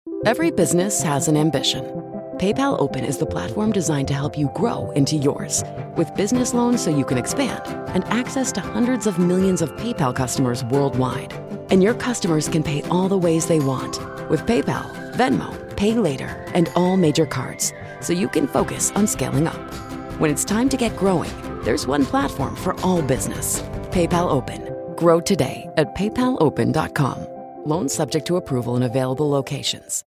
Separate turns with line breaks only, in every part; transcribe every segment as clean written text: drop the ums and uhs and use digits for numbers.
Every business has an ambition. PayPal Open is the platform designed to help you grow into yours. With business loans so you can expand and access to hundreds of millions of PayPal customers worldwide. And your customers can pay all the ways they want with PayPal, Venmo, Pay Later, and all major cards, so you can focus on scaling up. When it's time to get growing, there's one platform for all business. PayPal Open. Grow today at paypalopen.com. Loans subject to approval in available locations.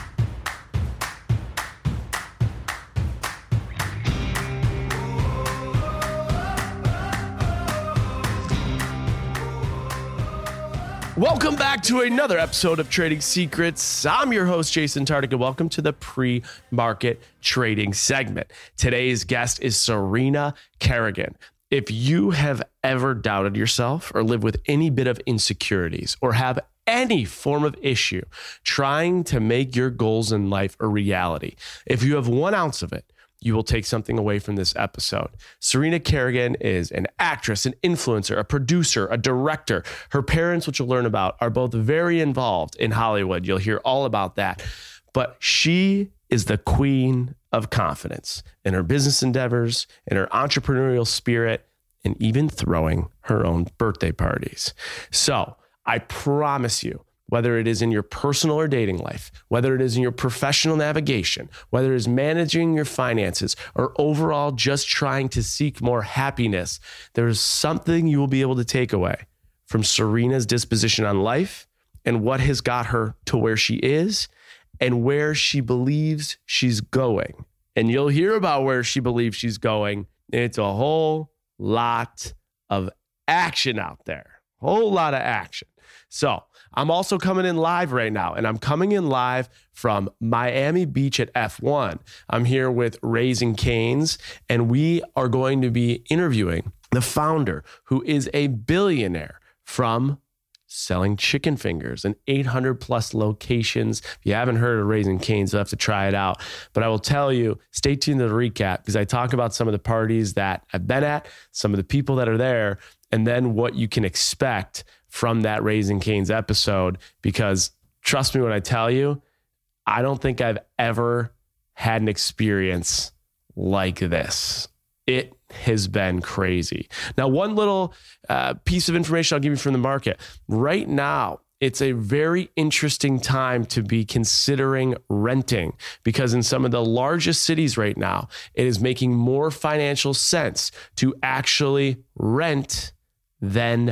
Welcome back to another episode of Trading Secrets. I'm your host, Jason Tardik, and welcome to the pre-market trading segment. Today's guest is Serena Kerrigan. If you have ever doubted yourself or live with any bit of insecurities or have any form of issue trying to make your goals in life a reality, if you have 1 ounce of it, you will take something away from this episode. Serena Kerrigan is an actress, an influencer, a producer, a director. Her parents, which you'll learn about, are both very involved in Hollywood. You'll hear all about that. But she is the queen of confidence in her business endeavors, in her entrepreneurial spirit, and even throwing her own birthday parties. So I promise you, whether it is in your personal or dating life, whether it is in your professional navigation, whether it is managing your finances, or overall just trying to seek more happiness, there is something you will be able to take away from Serena's disposition on life and what has got her to where she is and where she believes she's going. And you'll hear about where she believes she's going. It's a whole lot of action out there. Whole lot of action. So I'm also coming in live right now, and I'm coming in live from Miami Beach at F1. I'm here with Raising Cane's, and we are going to be interviewing the founder, who is a billionaire from selling chicken fingers in 800 plus locations. If you haven't heard of Raising Cane's, you'll have to try it out. But I will tell you, stay tuned to the recap, because I talk about some of the parties that I've been at, some of the people that are there, and then what you can expect from that Raising Cane's episode. Because trust me when I tell you, I don't think I've ever had an experience like this. It has been crazy. Now, one little piece of information I'll give you from the market. Right now, it's a very interesting time to be considering renting, because in some of the largest cities right now, it is making more financial sense to actually rent than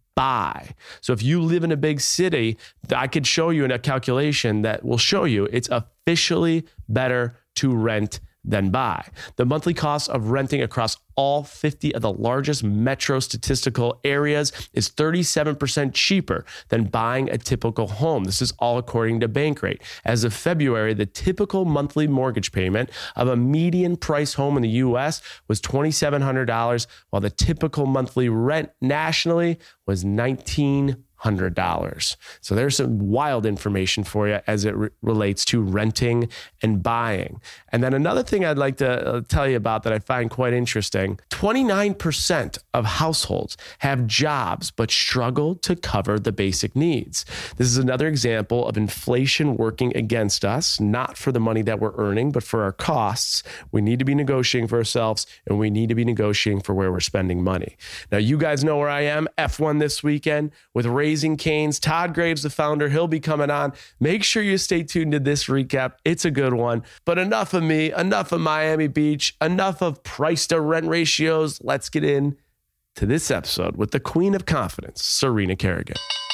buy. So if you live in a big city, I could show you in a calculation that will show you it's officially better to rent than buy. The monthly cost of renting across all 50 of the largest metro statistical areas is 37% cheaper than buying a typical home. This is all according to Bankrate. As of February, the typical monthly mortgage payment of a median price home in the US was $2,700, while the typical monthly rent nationally was $1,900. So there's some wild information for you as it relates to renting and buying. And then another thing I'd like to tell you about that I find quite interesting, 29% of households have jobs but struggle to cover the basic needs. This is another example of inflation working against us, not for the money that we're earning, but for our costs. We need to be negotiating for ourselves, and we need to be negotiating for where we're spending money. Now, you guys know where I am, F1 this weekend with Raising Cane's. Todd Graves, the founder, he'll be coming on. Make sure you stay tuned to this recap. It's a good one. But enough of me, enough of Miami Beach, enough of price to rent ratios. Let's get in to this episode with the queen of confidence, Serena Kerrigan.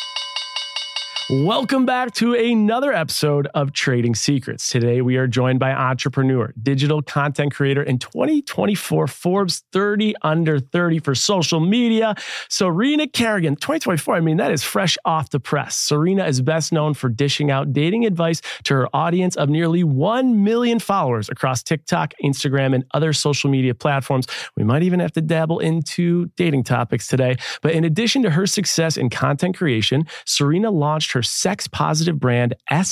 Welcome back to another episode of Trading Secrets. Today, we are joined by entrepreneur, digital content creator, and 2024 Forbes 30 Under 30 for social media, Serena Kerrigan. 2024, I mean, that is fresh off the press. Serena is best known for dishing out dating advice to her audience of nearly 1 million followers across TikTok, Instagram, and other social media platforms. We might even have to dabble into dating topics today. But in addition to her success in content creation, Serena launched her sex-positive brand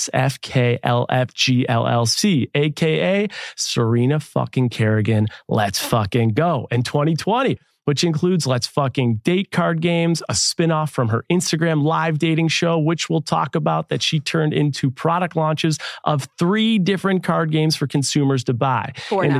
SFKLFG LLC, aka Serena fucking Kerrigan. Let's fucking go. In 2020, which includes Let's Fucking Date card games, a spinoff from her Instagram live dating show, which we'll talk about, that she turned into product launches of 3 different card games for consumers to buy.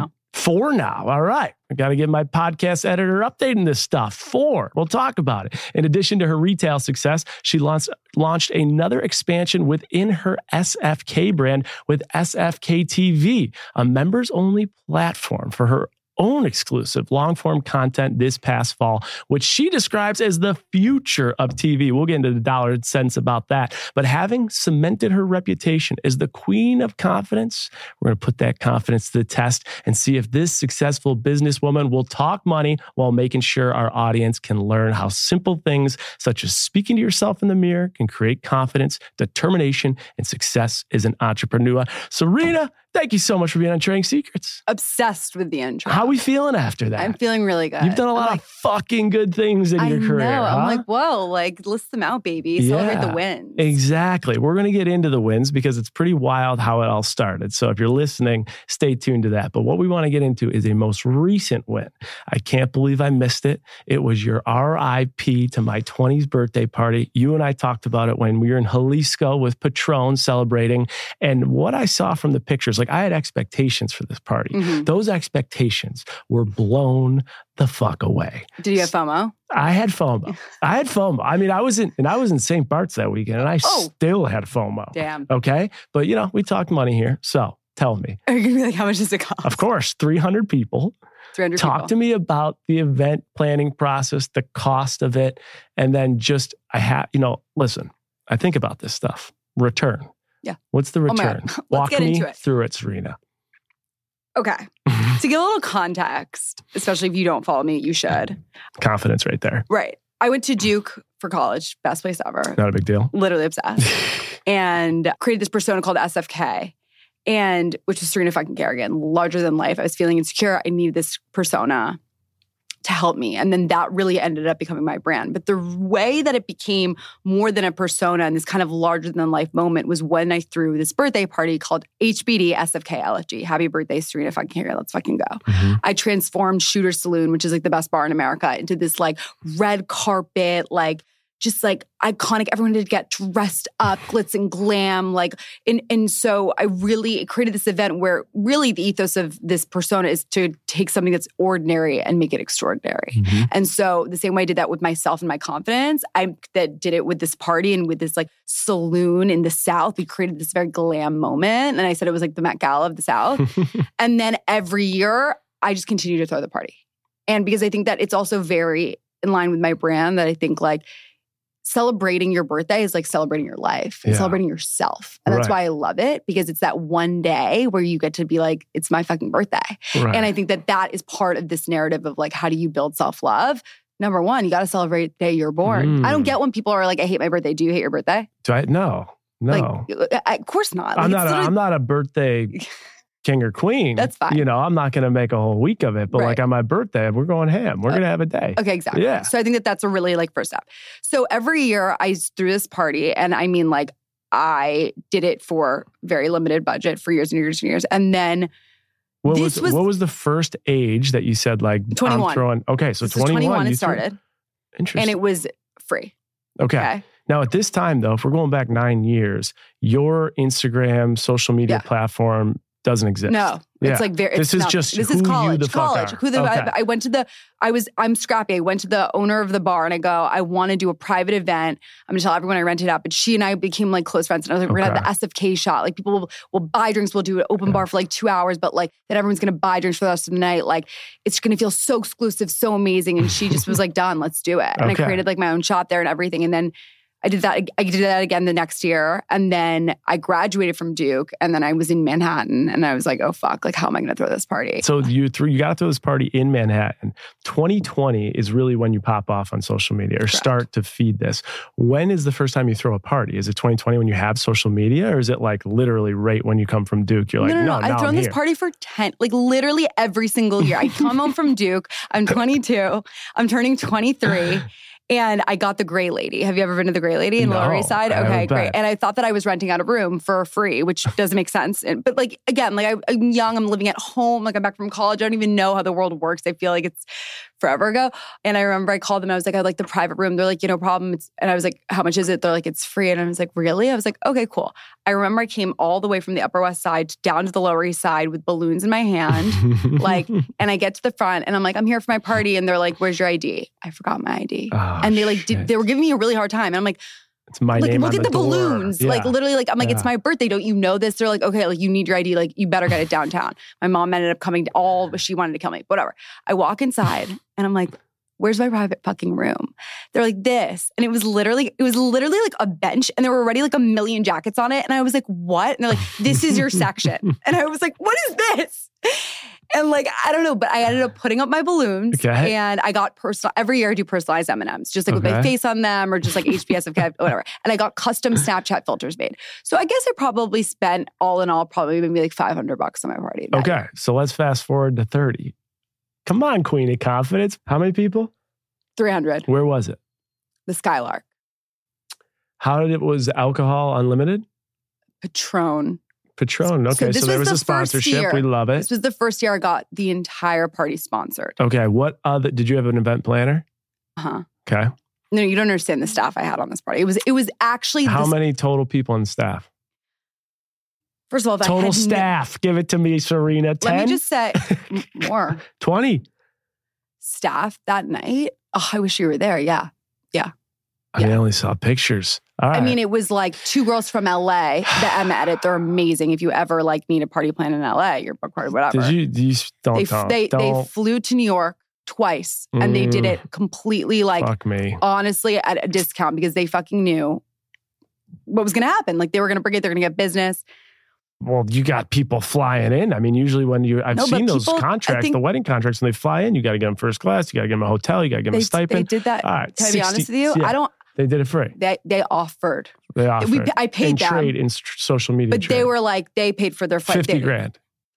4 now. All right. I got to get my podcast editor updating this stuff. 4. We'll talk about it. In addition to her retail success, she launched another expansion within her SFK brand with SFK TV, a members-only platform for her own exclusive long-form content this past fall, which she describes as the future of TV. We'll get into the dollar and cents about that. But having cemented her reputation as the queen of confidence, we're going to put that confidence to the test and see if this successful businesswoman will talk money while making sure our audience can learn how simple things such as speaking to yourself in the mirror can create confidence, determination, and success as an entrepreneur. Serena, thank you so much for being on Trading Secrets.
Obsessed with the intro.
How are we feeling after that?
I'm feeling really good.
You've done a lot of fucking good things in your career.
I know.
Huh?
I'm like, whoa, like list them out, baby. Celebrate the wins.
Exactly. We're going to get into the wins because it's pretty wild how it all started. So if you're listening, stay tuned to that. But what we want to get into is a most recent win. I can't believe I missed it. It was your RIP to my 20s birthday party. You and I talked about it when we were in Jalisco with Patron celebrating. And what I saw from the pictures, like I had expectations for this party. Mm-hmm. Those expectations were blown the fuck away.
Did you have FOMO?
I had FOMO. I mean, I was in St. Bart's that weekend and I still had FOMO.
Damn.
Okay. But we talked money here. So tell me.
Are you going to be like, how much does it cost?
Of course, 300 people.
300
Talk to me about the event planning process, the cost of it. And then listen, I think about this stuff. Return.
Yeah.
What's the return? Walk me through it, Serena.
Okay. To give a little context, especially if you don't follow me, you should.
Confidence right there.
Right. I went to Duke for college. Best place ever.
Not a big deal.
Literally obsessed. And created this persona called SFK, which was Serena fucking Kerrigan, larger than life. I was feeling insecure. I needed this persona to help me. And then that really ended up becoming my brand. But the way that it became more than a persona and this kind of larger than life moment was when I threw this birthday party called HBD SFK LFG. Happy birthday, Serena fucking Kerrigan. Let's fucking go. Mm-hmm. I transformed Shooter Saloon, which is like the best bar in America, into this like red carpet, like just like iconic. Everyone did get dressed up, glitz and glam. And so I really created this event where really the ethos of this persona is to take something that's ordinary and make it extraordinary. Mm-hmm. And so the same way I did that with myself and my confidence, I did it with this party and with this like saloon in the South. We created this very glam moment. And I said it was like the Met Gala of the South. And then every year I just continue to throw the party. And because I think that it's also very in line with my brand, that I think like celebrating your birthday is like celebrating your life and celebrating yourself. And that's why I love it, because it's that one day where you get to be like, it's my fucking birthday. Right. And I think that that is part of this narrative of like, how do you build self-love? Number one, you got to celebrate the day you're born. I don't get when people are like, I hate my birthday. Do you hate your birthday?
No.
Like, of course not.
Like, I'm not a birthday king or queen.
That's fine.
I'm not going to make a whole week of it, but like on my birthday, we're going ham. We're going to have a day.
Okay, exactly. Yeah. So I think that that's a really like first step. So every year I threw this party, and I mean like I did it for very limited budget for years and years and years. And then
what was the first age that you said like
21?
I'm throwing, okay, so 21
it started.
Interesting.
And it was free.
Okay. Now, at this time, though, if we're going back 9 years, your Instagram social media platform doesn't exist.
No, it's like very.
This is just this is college.
I'm scrappy. I went to the owner of the bar and I go, I want to do a private event. I'm gonna tell everyone I rented out. But she and I became like close friends. And I was like, we're gonna have the SFK shot. Like people will buy drinks. We'll do an open bar for like 2 hours, but like then everyone's gonna buy drinks for the rest of the night. Like it's gonna feel so exclusive, so amazing. And she just was like, done. Let's do it. And I created like my own shop there and everything. And then I did that again the next year. And then I graduated from Duke, and then I was in Manhattan, and I was like, oh fuck, like how am I going to throw this party?
So you got to throw this party in Manhattan. 2020 is really when you pop off on social media or start to feed this. When is the first time you throw a party? Is it 2020 when you have social media, or is it like literally right when you come from Duke? You're like, no,
I've thrown this party for 10, like literally every single year. I come home from Duke. I'm 22. I'm turning 23. And I got the Gray Lady. Have you ever been to the Gray Lady in Lower East Side? Okay, great. And I thought that I was renting out a room for free, which doesn't make sense. But like, again, like I'm young, I'm living at home, like I'm back from college. I don't even know how the world works. I feel like it's forever ago. And I remember I called them. I was like, I'd like the private room. They're like, no problem. And I was like, how much is it? They're like, it's free. And I was like, really? I was like, okay, cool. I remember I came all the way from the Upper West Side down to the Lower East Side with balloons in my hand. And I get to the front and I'm like, I'm here for my party. And they're like, where's your ID? I forgot my ID. And they they were giving me a really hard time. And I'm like,
it's my name
look
on
at the
door.
balloons.
Yeah.
Literally, I'm like, it's my birthday. Don't you know this? They're like, okay, you need your ID. You better get it downtown. My mom ended up coming she wanted to kill me. Whatever. I walk inside and I'm like, where's my private fucking room? They're like, this. And it was literally like a bench and there were already like a million jackets on it. And I was like, what? And they're like, this is your section. And I was like, what is this? And I don't know, but I ended up putting up my balloons and I got every year I do personalized M&Ms, just with my face on them or just HPSFK, whatever. And I got custom Snapchat filters made. So I guess I probably spent all in all probably maybe $500 on my party.
Okay, so let's fast forward to 30. Come on, Queen of Confidence. How many people?
300.
Where was it?
The Skylark.
Was alcohol unlimited?
Patron.
Okay, so there was a sponsorship. We love it.
This was the first year I got the entire party sponsored.
Okay, what other, did you have an event planner?
Uh-huh.
Okay.
No, you don't understand the staff I had on this party. It was actually...
How many total people on staff?
First of all,
total staff. Give it to me, Serena. 10?
Let me just say more.
20.
Staff that night? Oh, I wish you were there. Yeah.
I only saw pictures. All right.
I mean, it was like 2 girls from LA, the M Edit. They're amazing. If you ever need a party plan in LA, your book party, whatever.
They
flew to New York twice and they did it completely
fuck me.
Honestly at a discount because they fucking knew what was going to happen. They were going to bring it. They're going to get business.
Well, you got people flying in. I mean, usually when I've seen those contracts, the wedding contracts, when they fly in, you got to get them first class, you got to get them a hotel, you got to get them a stipend.
They did that.
All right,
can I be honest with you?
Yeah, they did it free.
They offered. I paid
in
them.
Trade, in social media
But
trade.
they were they paid for their flight.
50 grand.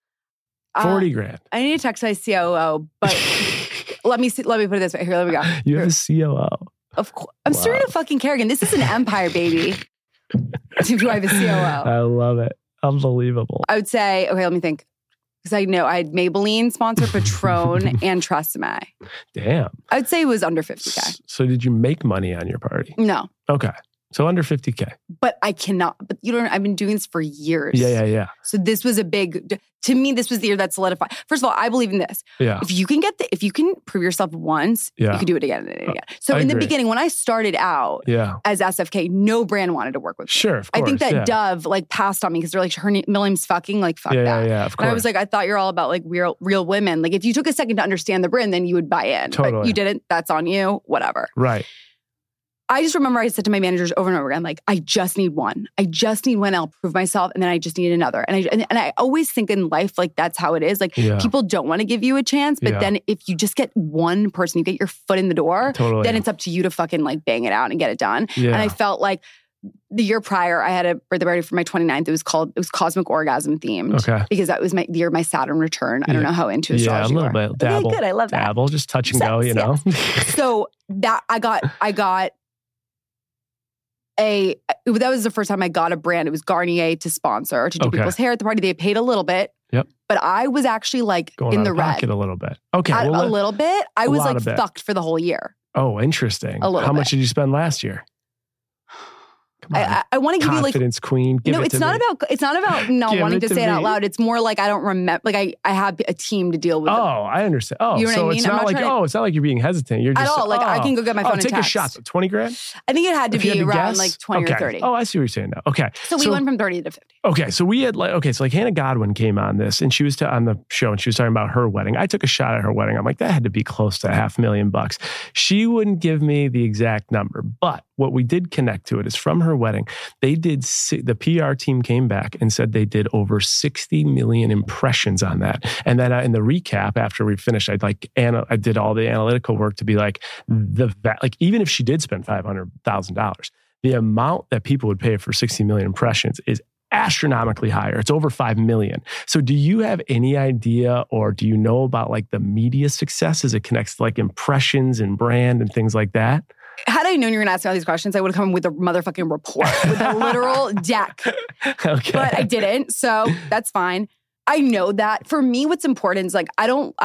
40 grand.
I need to text my COO, but let me put it this way. Here, let me go.
You have a COO.
Of course. I'm Serena fucking Kerrigan. This is an empire, baby. Do I have a COO?
I love it. Unbelievable.
I would say, okay, let me think. Because I know I had Maybelline sponsor, Patron, and Tresemme.
Damn.
I would say it was under 50K.
So did you make money on your party?
No.
Okay. So under 50K.
But I cannot. But I've been doing this for years.
Yeah.
So this was to me, this was the year that solidified. First of all, I believe in this.
Yeah.
If you can prove yourself once, you can do it again and again. So in the beginning, when I started out as SFK, no brand wanted to work with me.
Sure, of course.
I think that Dove passed on me because they're like, her name's fucking fuck that.
Yeah, of course.
And I was like, I thought you're all about real women. If you took a second to understand the brand, then you would buy in.
Totally.
But you didn't. That's on you. Whatever.
Right.
I just remember I said to my managers over and over again, I just need one. I just need one. I'll prove myself. And then I just need another. And I always think in life, that's how it is. People don't want to give you a chance. But then if you just get one person, you get your foot in the door, then it's up to you to fucking bang it out and get it done. Yeah. And I felt the year prior, I had a birthday party for my 29th. It was Cosmic Orgasm themed. Okay. Because that was the year of my Saturn return. I don't know how into astrology
you are. Yeah, a little bit. Dabble.
Okay, good. I love that.
Dabble, just touch and go,
So that I got that was the first time I got a brand. It was Garnier to sponsor, to do people's hair at the party. They paid a little bit.
Yep.
But I was actually
going
in the
red. A little bit. Okay.
A little bit. I was fucked for the whole year.
Oh, interesting. How much did you spend last year?
I want to give you
confidence queen.
It's not about not wanting to say it out loud. It's more I don't remember. I have a team to deal with.
Oh, I understand. Oh,
you know
so
what I mean?
It's not it's not like you're being hesitant. You're just
at all. I can go get my phone and
take
text.
A shot. 20 grand.
I think it had to be around 20 or 30.
Oh, I see what you're saying now. Okay,
so we went from 30 to 50.
Okay, so we had Hannah Godwin came on this, and she was on the show, and she was talking about her wedding. I took a shot at her wedding. I'm like, that had to be close to $500,000. She wouldn't give me the exact number, but what we did connect to it is from her wedding, the PR team came back and said they did over 60 million impressions on that. And then in the recap after we finished, I did all the analytical work to be even if she did spend $500,000, the amount that people would pay for 60 million impressions is astronomically higher. It's over 5 million. So do you have any idea, or do you know about the media success as it connects to impressions and brand and things like that?
Had I known you were going to ask me all these questions, I would have come with a motherfucking report with a literal deck.
Okay.
But I didn't, so that's fine. I know that for me, what's important is I don't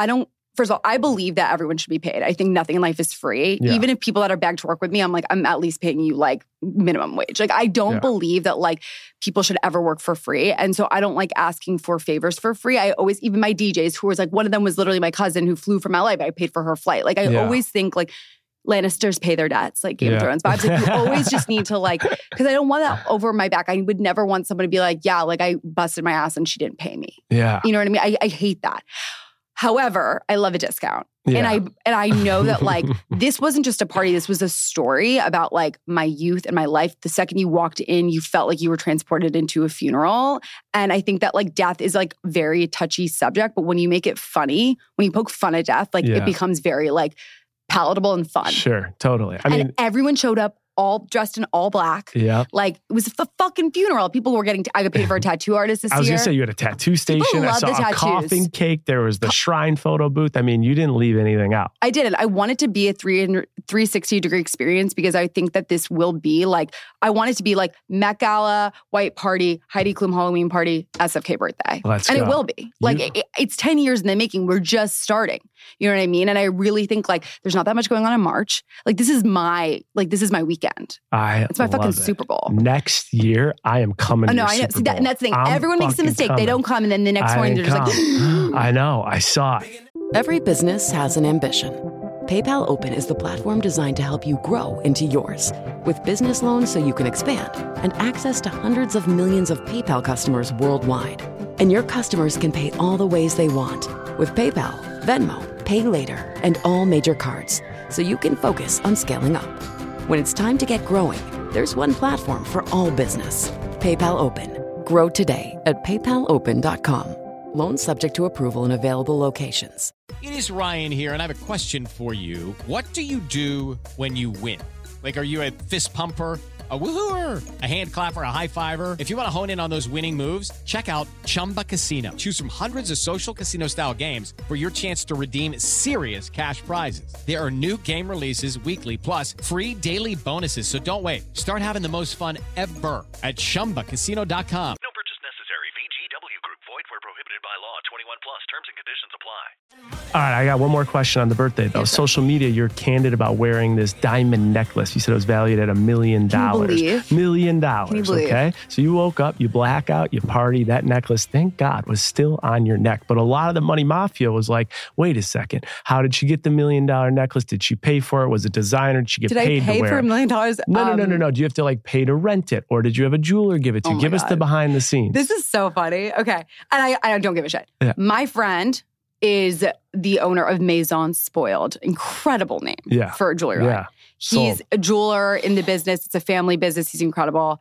first of all, I believe that everyone should be paid. I think nothing in life is free.
Yeah.
Even if people that are back to work with me, I'm like, I'm at least paying you like minimum wage. Like, I don't believe that like people should ever work for free. And so I don't like asking for favors for free. I always, even my DJs who was like, one of them was literally my cousin who flew from LA, but I paid for her flight. Like, I always think like, Lannisters pay their debts, like Game of Thrones vibes. Like, you always just need to like, because I don't want that over my back. I would never want someone to be like, yeah, like I busted my ass and she didn't pay me.
Yeah.
You know what I mean? I hate that. However, I love a discount.
Yeah.
And I know that like, this wasn't just a party. This was a story about like my youth and my life. The second you walked in, you felt like you were transported into a funeral. And I think that like death is like very touchy subject, but when you make it funny, when you poke fun at death, like it becomes very like palatable and fun.
Sure, totally. I mean,
everyone showed up all dressed in all black.
Yeah.
Like, it was a fucking funeral. People were getting, I got paid for a tattoo artist this year.
I was going to say, you had a tattoo station. I saw a coffin cake. There was the shrine photo booth. I mean, you didn't leave anything out.
I didn't. I want it to be a 360-degree experience because I think that this will be like, I want it to be like Met Gala, white party, Heidi Klum Halloween party, SFK birthday.
Let's go.
It will be. Like, it's 10 years in the making. We're just starting. You know what I mean? And I really think like, there's not that much going on in March. Like, this is my weekend. It's my fucking Super Bowl.
Next year, I am coming to your Super Bowl.
See, and that's the thing. Everyone makes a mistake. They don't come, and then the next morning they're just like,
I know. I saw it.
Every business has an ambition. PayPal Open is the platform designed to help you grow into yours. With business loans so you can expand and access to hundreds of millions of PayPal customers worldwide. And your customers can pay all the ways they want with PayPal, Venmo, Pay Later, and all major cards. So you can focus on scaling up. When it's time to get growing, there's one platform for all business. PayPal Open. Grow today at paypalopen.com. Loans subject to approval in available locations.
It is Ryan here, and I have a question for you. What do you do when you win? Like, are you a fist pumper, a woo-hooer, a hand clapper, a high fiver? If you want to hone in on those winning moves, check out Chumba Casino. Choose from hundreds of social casino-style games for your chance to redeem serious cash prizes. There are new game releases weekly, plus free daily bonuses. So don't wait. Start having the most fun ever at ChumbaCasino.com.
No purchase necessary. VGW Group. Void where prohibited by law. 21 plus. Terms and conditions apply.
All right, I got one more question on the birthday, though. Social media, you're candid about wearing this diamond necklace. You said it was valued at $1 million. $1 million, okay? So you woke up, you black out, you party. That necklace, thank God, was still on your neck. But a lot of the money mafia was like, wait a second. How did she get the $1 million necklace? Did she pay for it? Was it designer? Did she get paid to wear it?
Did I pay for $1 million?
No. Do you have to like pay to rent it? Or did you have a jeweler give it to you? Give us the behind the scenes.
This is so funny. Okay. And I don't give a shit.
Yeah.
My friend is the owner of Maison Spoiled. Incredible name for a jewelry line.
Yeah.
He's a jeweler in the business. It's a family business. He's incredible.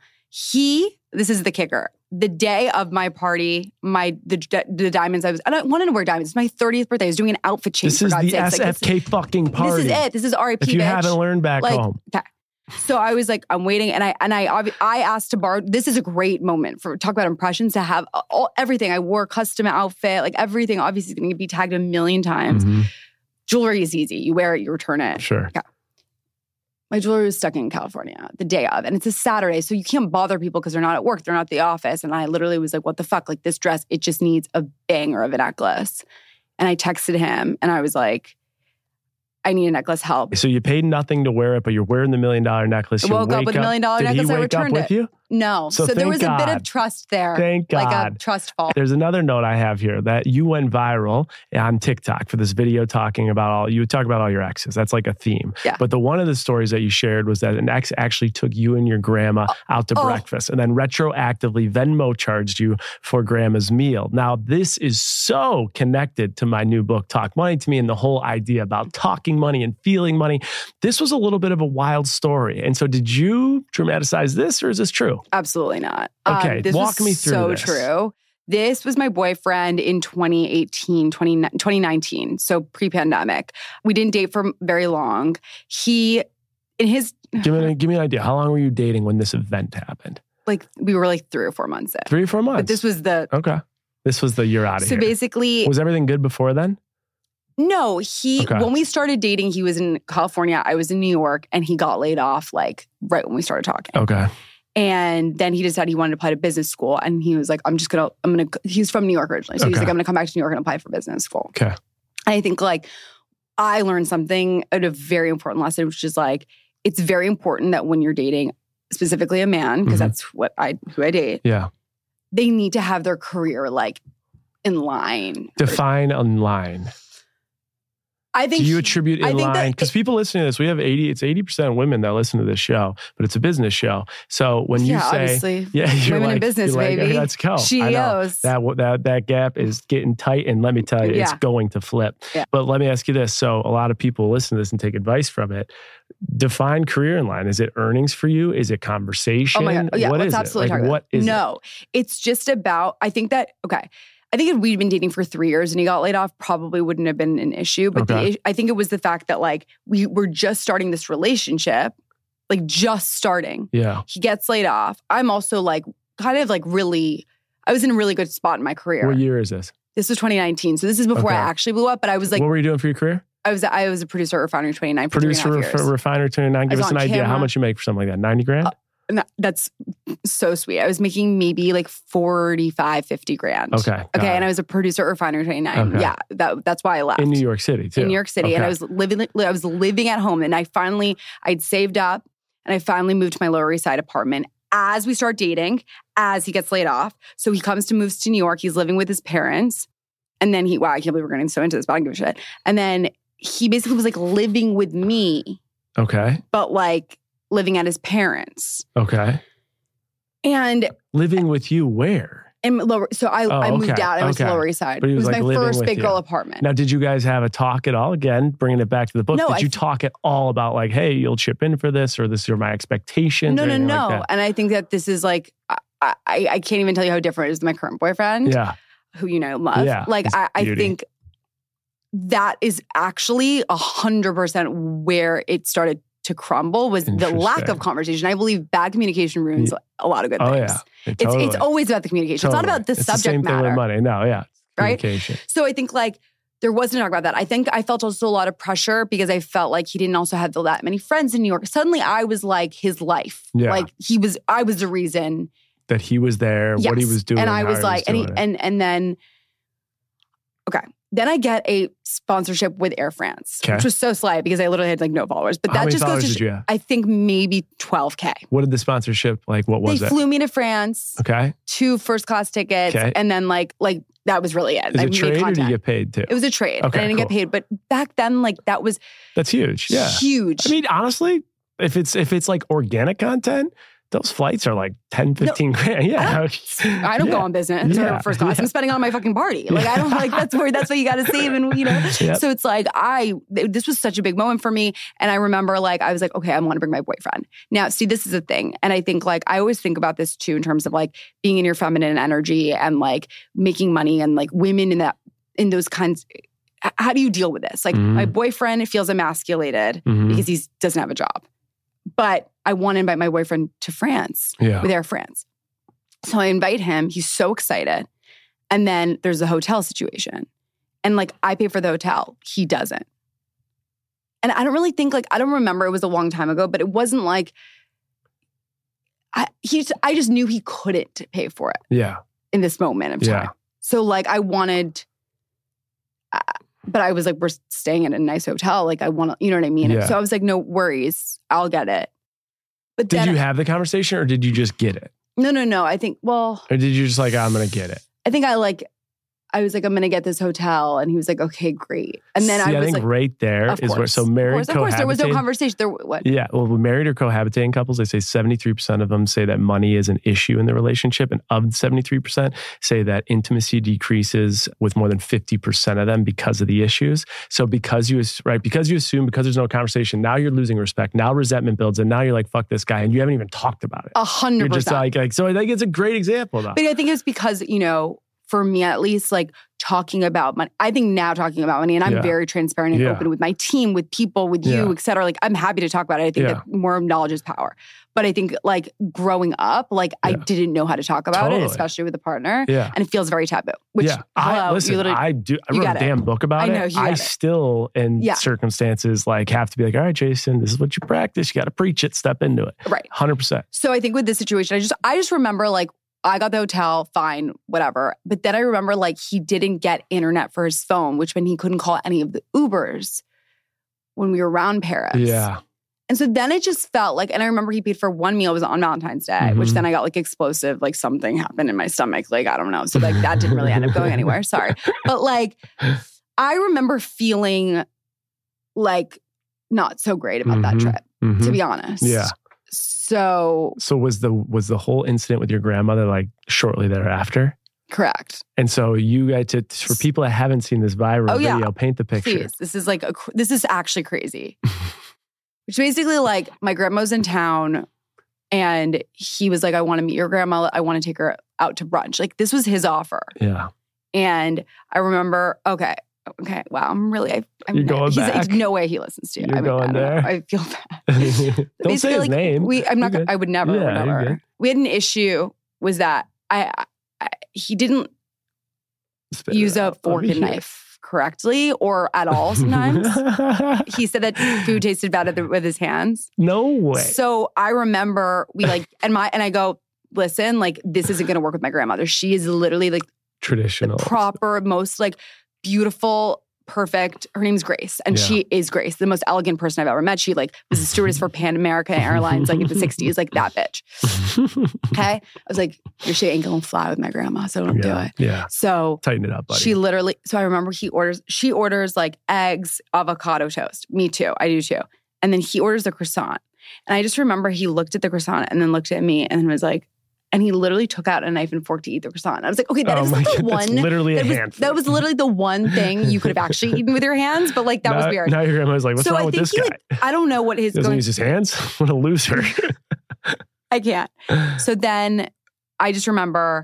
This is the kicker. The day of my party, the diamonds and I wanted to wear diamonds. It's my 30th birthday. I was doing an outfit change.
This is the SFK fucking party.
This is it. This is RIP.
If you haven't learned back home.
Okay. So I was like, I'm waiting, and I asked to borrow. This is a great moment for talk about impressions to have everything. I wore a custom outfit, like everything. Obviously, is going to be tagged a million times.
Mm-hmm.
Jewelry is easy. You wear it, you return it.
Sure.
Okay. My jewelry was stuck in California the day of, and it's a Saturday, so you can't bother people because they're not at work, they're not at the office. And I literally was like, "What the fuck? Like this dress, it just needs a banger of a necklace." And I texted him, and I was like, I need a necklace, help.
So you paid nothing to wear it, but you're wearing the $1 million necklace.
I woke up with $1 million necklace. I returned it.
Did he wake up with you?
No. So there was a bit of trust there.
Thank God.
Like a trust fall.
There's another note I have here that you went viral on TikTok for this video talking about you talk about all your exes. That's like a theme.
Yeah.
But one of the stories that you shared was that an ex actually took you and your grandma out to breakfast and then retroactively Venmo charged you for grandma's meal. Now, this is so connected to my new book, Talk Money to Me, and the whole idea about talking money and feeling money. This was a little bit of a wild story. And so did you dramatize this or is this true?
Absolutely not.
Okay,
this
walk me through this.
So true. This was my boyfriend in 2019, so pre-pandemic. We didn't date for very long. Give me
an idea. How long were you dating when this event happened?
Like, we were like 3 or 4 months in.
3 or 4 months?
But this was
This was the you're out of here.
So basically...
Was everything good before then?
No, when we started dating, he was in California, I was in New York, and he got laid off like right when we started talking.
Okay.
And then he decided he wanted to apply to business school. And he was like, he's from New York originally. So he's like, I'm going to come back to New York and apply for business school.
Okay.
I think like I learned something at a very important lesson, which is like, it's very important that when you're dating, specifically a man, because that's who I date.
Yeah.
They need to have their career like in line.
Define in line.
I think.
Do you attribute in line? Because people listening to this, we have 80% of women that listen to this show, but it's a business show. So when you say,
obviously,
you're
women
like,
in business,
you're like,
baby.
hey, let's go.
CEOs.
That gap is getting tight, and let me tell you, it's going to flip.
Yeah.
But let me ask you this. So a lot of people listen to this and take advice from it. Define career in line. Is it earnings for you? Is it conversation?
Oh my God. Yeah,
what
let's
is
absolutely
it?
talk
Like,
about
what
it.
is
No, it's just about, I think if we'd been dating for 3 years and he got laid off, probably wouldn't have been an issue. But I think it was the fact that like we were just starting this relationship, like just starting.
Yeah.
He gets laid off. I'm also like kind of like really, I was in a really good spot in my career.
What year is this?
This was 2019. So this is before I actually blew up, but I was like,
what were you doing for your career?
I was a producer at Refinery 29 for
Producer
3.5 years.
for Refinery 29. Give
I was
us an
on
idea. How
camera.
much you make for something like that? 90 grand?
That's so sweet. I was making maybe like 45, 50 grand.
Okay.
And I was a producer at Refinery 29.
Okay.
Yeah, that's why I left.
In New York City, too.
In New York City. And I was living at home. And I'd saved up and I finally moved to my Lower East Side apartment as we start dating, as he gets laid off. So he moves to New York. He's living with his parents. And then I can't believe we're getting so into this, but I don't give a shit. And then he basically was like living with me.
Okay.
But like living at his parents.
Okay.
And
living with you where?
I moved out. I went to Lower East Side.
But he was
it was
like
my first
with
big
you.
girl apartment.
Now, did you guys have a talk at all? Again, bringing it back to the book.
No,
did you talk at all about like, hey, you'll chip in for this, or this are my expectations?
No.
Like that?
And I think that this is like, I can't even tell you how different it is than my current boyfriend.
Yeah.
Who love.
Yeah,
like I think that is actually 100% where it started to crumble was the lack of conversation. I believe bad communication ruins a lot of good things.
Oh yeah, totally.
It's always about the communication. It's not about the subject
the same
matter.
thing with money. No, yeah,
right.
Communication.
So I think like there wasn't talk about that. I think I felt also a lot of pressure because I felt like he didn't also have that many friends in New York. Suddenly I was like his life.
Yeah.
Like I was the reason
that he was there, what he was doing,
and I was like, and then okay. Then I get a sponsorship with Air France, which was so sly because I literally had like no followers. But
how
that
many
just
followers
goes
did you have?
I think maybe 12K.
What did the sponsorship like? What was it?
They flew me to France.
Okay.
2 first class tickets, and then like that was really it.
Is it trade or do you get paid too?
It was a trade.
Okay,
and I didn't get paid, but back then
that's huge. Yeah,
huge.
I mean, honestly, if it's like organic content, those flights are like 10, 15 grand. Yeah.
I don't go on business or first class. I'm spending on my fucking party. Like, I don't like, that's what you got to save. And, so it's like, this was such a big moment for me. And I remember like, I was like, okay, I want to bring my boyfriend. Now, see, this is a thing. And I think like, I always think about this too, in terms of like being in your feminine energy and like making money and like women in those kinds. How do you deal with this? Like my boyfriend feels emasculated because he doesn't have a job. But I want to invite my boyfriend to France with Air France. So I invite him. He's so excited. And then there's a hotel situation. And like I pay for the hotel. He doesn't. And I don't really think I don't remember. It was a long time ago, but it wasn't like, I just knew he couldn't pay for it.
Yeah.
In this moment of time.
Yeah.
So like I wanted... but I was like, we're staying in a nice hotel. Like I want to, you know what I mean?
Yeah.
So I was like, no worries. I'll get it. But
did you have the conversation or did you just get it?
No. I think, or
did you just like, I'm going to get it?
I think I was like, I'm going to get this hotel. And he was like, okay, great. And then I was like,
right there is where, so married,
of course, there was no conversation. What?
Yeah. Well, with married or cohabitating couples, they say 73% of them say that money is an issue in the relationship. And of the 73% say that intimacy decreases with more than 50% of them because of the issues. So because you assume, because there's no conversation, now you're losing respect. Now resentment builds and now you're like, fuck this guy. And you haven't even talked about it.
100%.
You're just like, so I think it's a great example though.
But I think it's because, for me at least, like talking about money. I think now talking about money, and I'm very transparent and open with my team, with people, with you, et cetera. Like I'm happy to talk about it. I think that more knowledge is power. But I think like growing up, like I didn't know how to talk about it, especially with a partner. Yeah. And it feels very taboo. Which
I wrote a damn book about it. I still in circumstances like have to be like, all right, Jason, this is what you practice. You got to preach it, step into it.
Right.
100%.
So I think with this situation, I just remember like I got the hotel, fine, whatever. But then I remember like he didn't get internet for his phone, which meant he couldn't call any of the Ubers when we were around Paris.
Yeah.
And so then it just felt like, and I remember he paid for one meal, it was on Valentine's Day, which then I got like explosive, like something happened in my stomach. Like, I don't know. So like that didn't really end up going anywhere. Sorry. But like, I remember feeling like not so great about that trip, to be honest.
Yeah.
So
was the whole incident with your grandmother like shortly thereafter?
correct.
And so you got to, for people that haven't seen this viral video, paint the picture.
Please, this is like this is actually crazy. Which basically like my grandma's in town and he was like, I want to meet your grandma. I want to take her out to brunch. Like this was his offer.
Yeah.
And I remember, okay, wow, I'm
You're going back.
Like, no way he listens to you.
You're going there.
I feel bad.
Don't say his name.
I would never. We had an issue was that he didn't use a fork and knife correctly or at all sometimes. He said that food tasted bad with his hands.
No way.
So I remember we like, and I go, listen, like this isn't going to work with my grandmother. She is literally like
traditional,
proper, most like beautiful, perfect. Her name's Grace. And she is Grace, the most elegant person I've ever met. She like was a stewardess for Pan American Airlines like in the 60s, like that bitch. Okay. I was like, your shit ain't gonna fly with my grandma, so don't do it.
Yeah.
So
tighten it up, buddy.
She literally, so I remember she orders like eggs, avocado toast. Me too. I do too. And then he orders the croissant. And I just remember he looked at the croissant and then looked at me and was like, and he literally took out a knife and fork to eat the croissant. I was like, okay, that is the one.
That's literally a handful.
That was literally the one thing you could have actually eaten with your hands, but like that was weird.
Now your grandma's like, what's wrong with this guy?
I don't know what his...
He doesn't use his hands? What a loser.
I can't. So then I just remember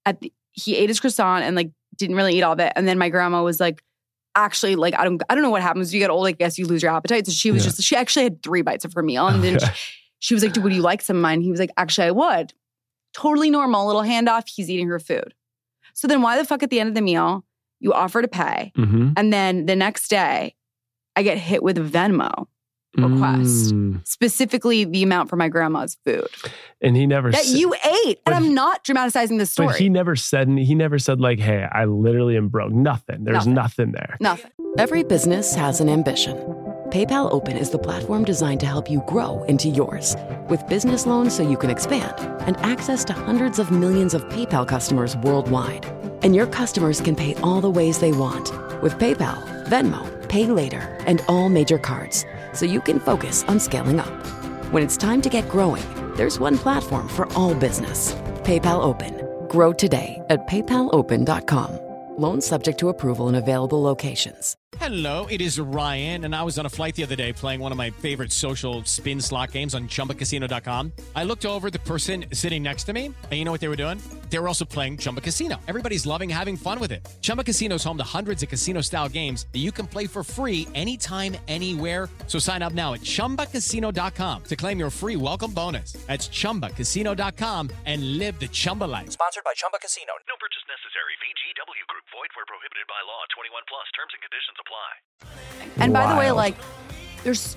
he ate his croissant and like didn't really eat all of it. And then my grandma was like, actually, like, I don't know what happens. You get old, I guess you lose your appetite. So she was she actually had 3 bites of her meal. And then she was like, would you like some of mine? He was like, actually, I would. Totally normal, little handoff. He's eating her food. So then why the fuck at the end of the meal, you offer to pay. And then the next day, I get hit with a Venmo request. Specifically the amount for my grandma's food.
And he never
said... That you ate. And I'm not dramatizing the story.
But he never said like, hey, I literally am broke. Nothing. There's nothing there.
Nothing.
Every business has an ambition. PayPal Open is the platform designed to help you grow into yours. With business loans so you can expand and access to hundreds of millions of PayPal customers worldwide. And your customers can pay all the ways they want with PayPal, Venmo, Pay Later, and all major cards. So you can focus on scaling up. When it's time to get growing, there's one platform for all business. PayPal Open. Grow today at paypalopen.com. Loans subject to approval in available locations.
Hello, it is Ryan, and I was on a flight the other day playing one of my favorite social spin slot games on ChumbaCasino.com. I looked over at the person sitting next to me, and you know what they were doing? They were also playing Chumba Casino. Everybody's loving having fun with it. Chumba Casino is home to hundreds of casino-style games that you can play for free anytime, anywhere. So sign up now at ChumbaCasino.com to claim your free welcome bonus. That's ChumbaCasino.com and live the Chumba life.
Sponsored by Chumba Casino. No purchase necessary. VGW Group. Void where prohibited by law. 21 plus. Terms and conditions apply.
And by the way, like, there's,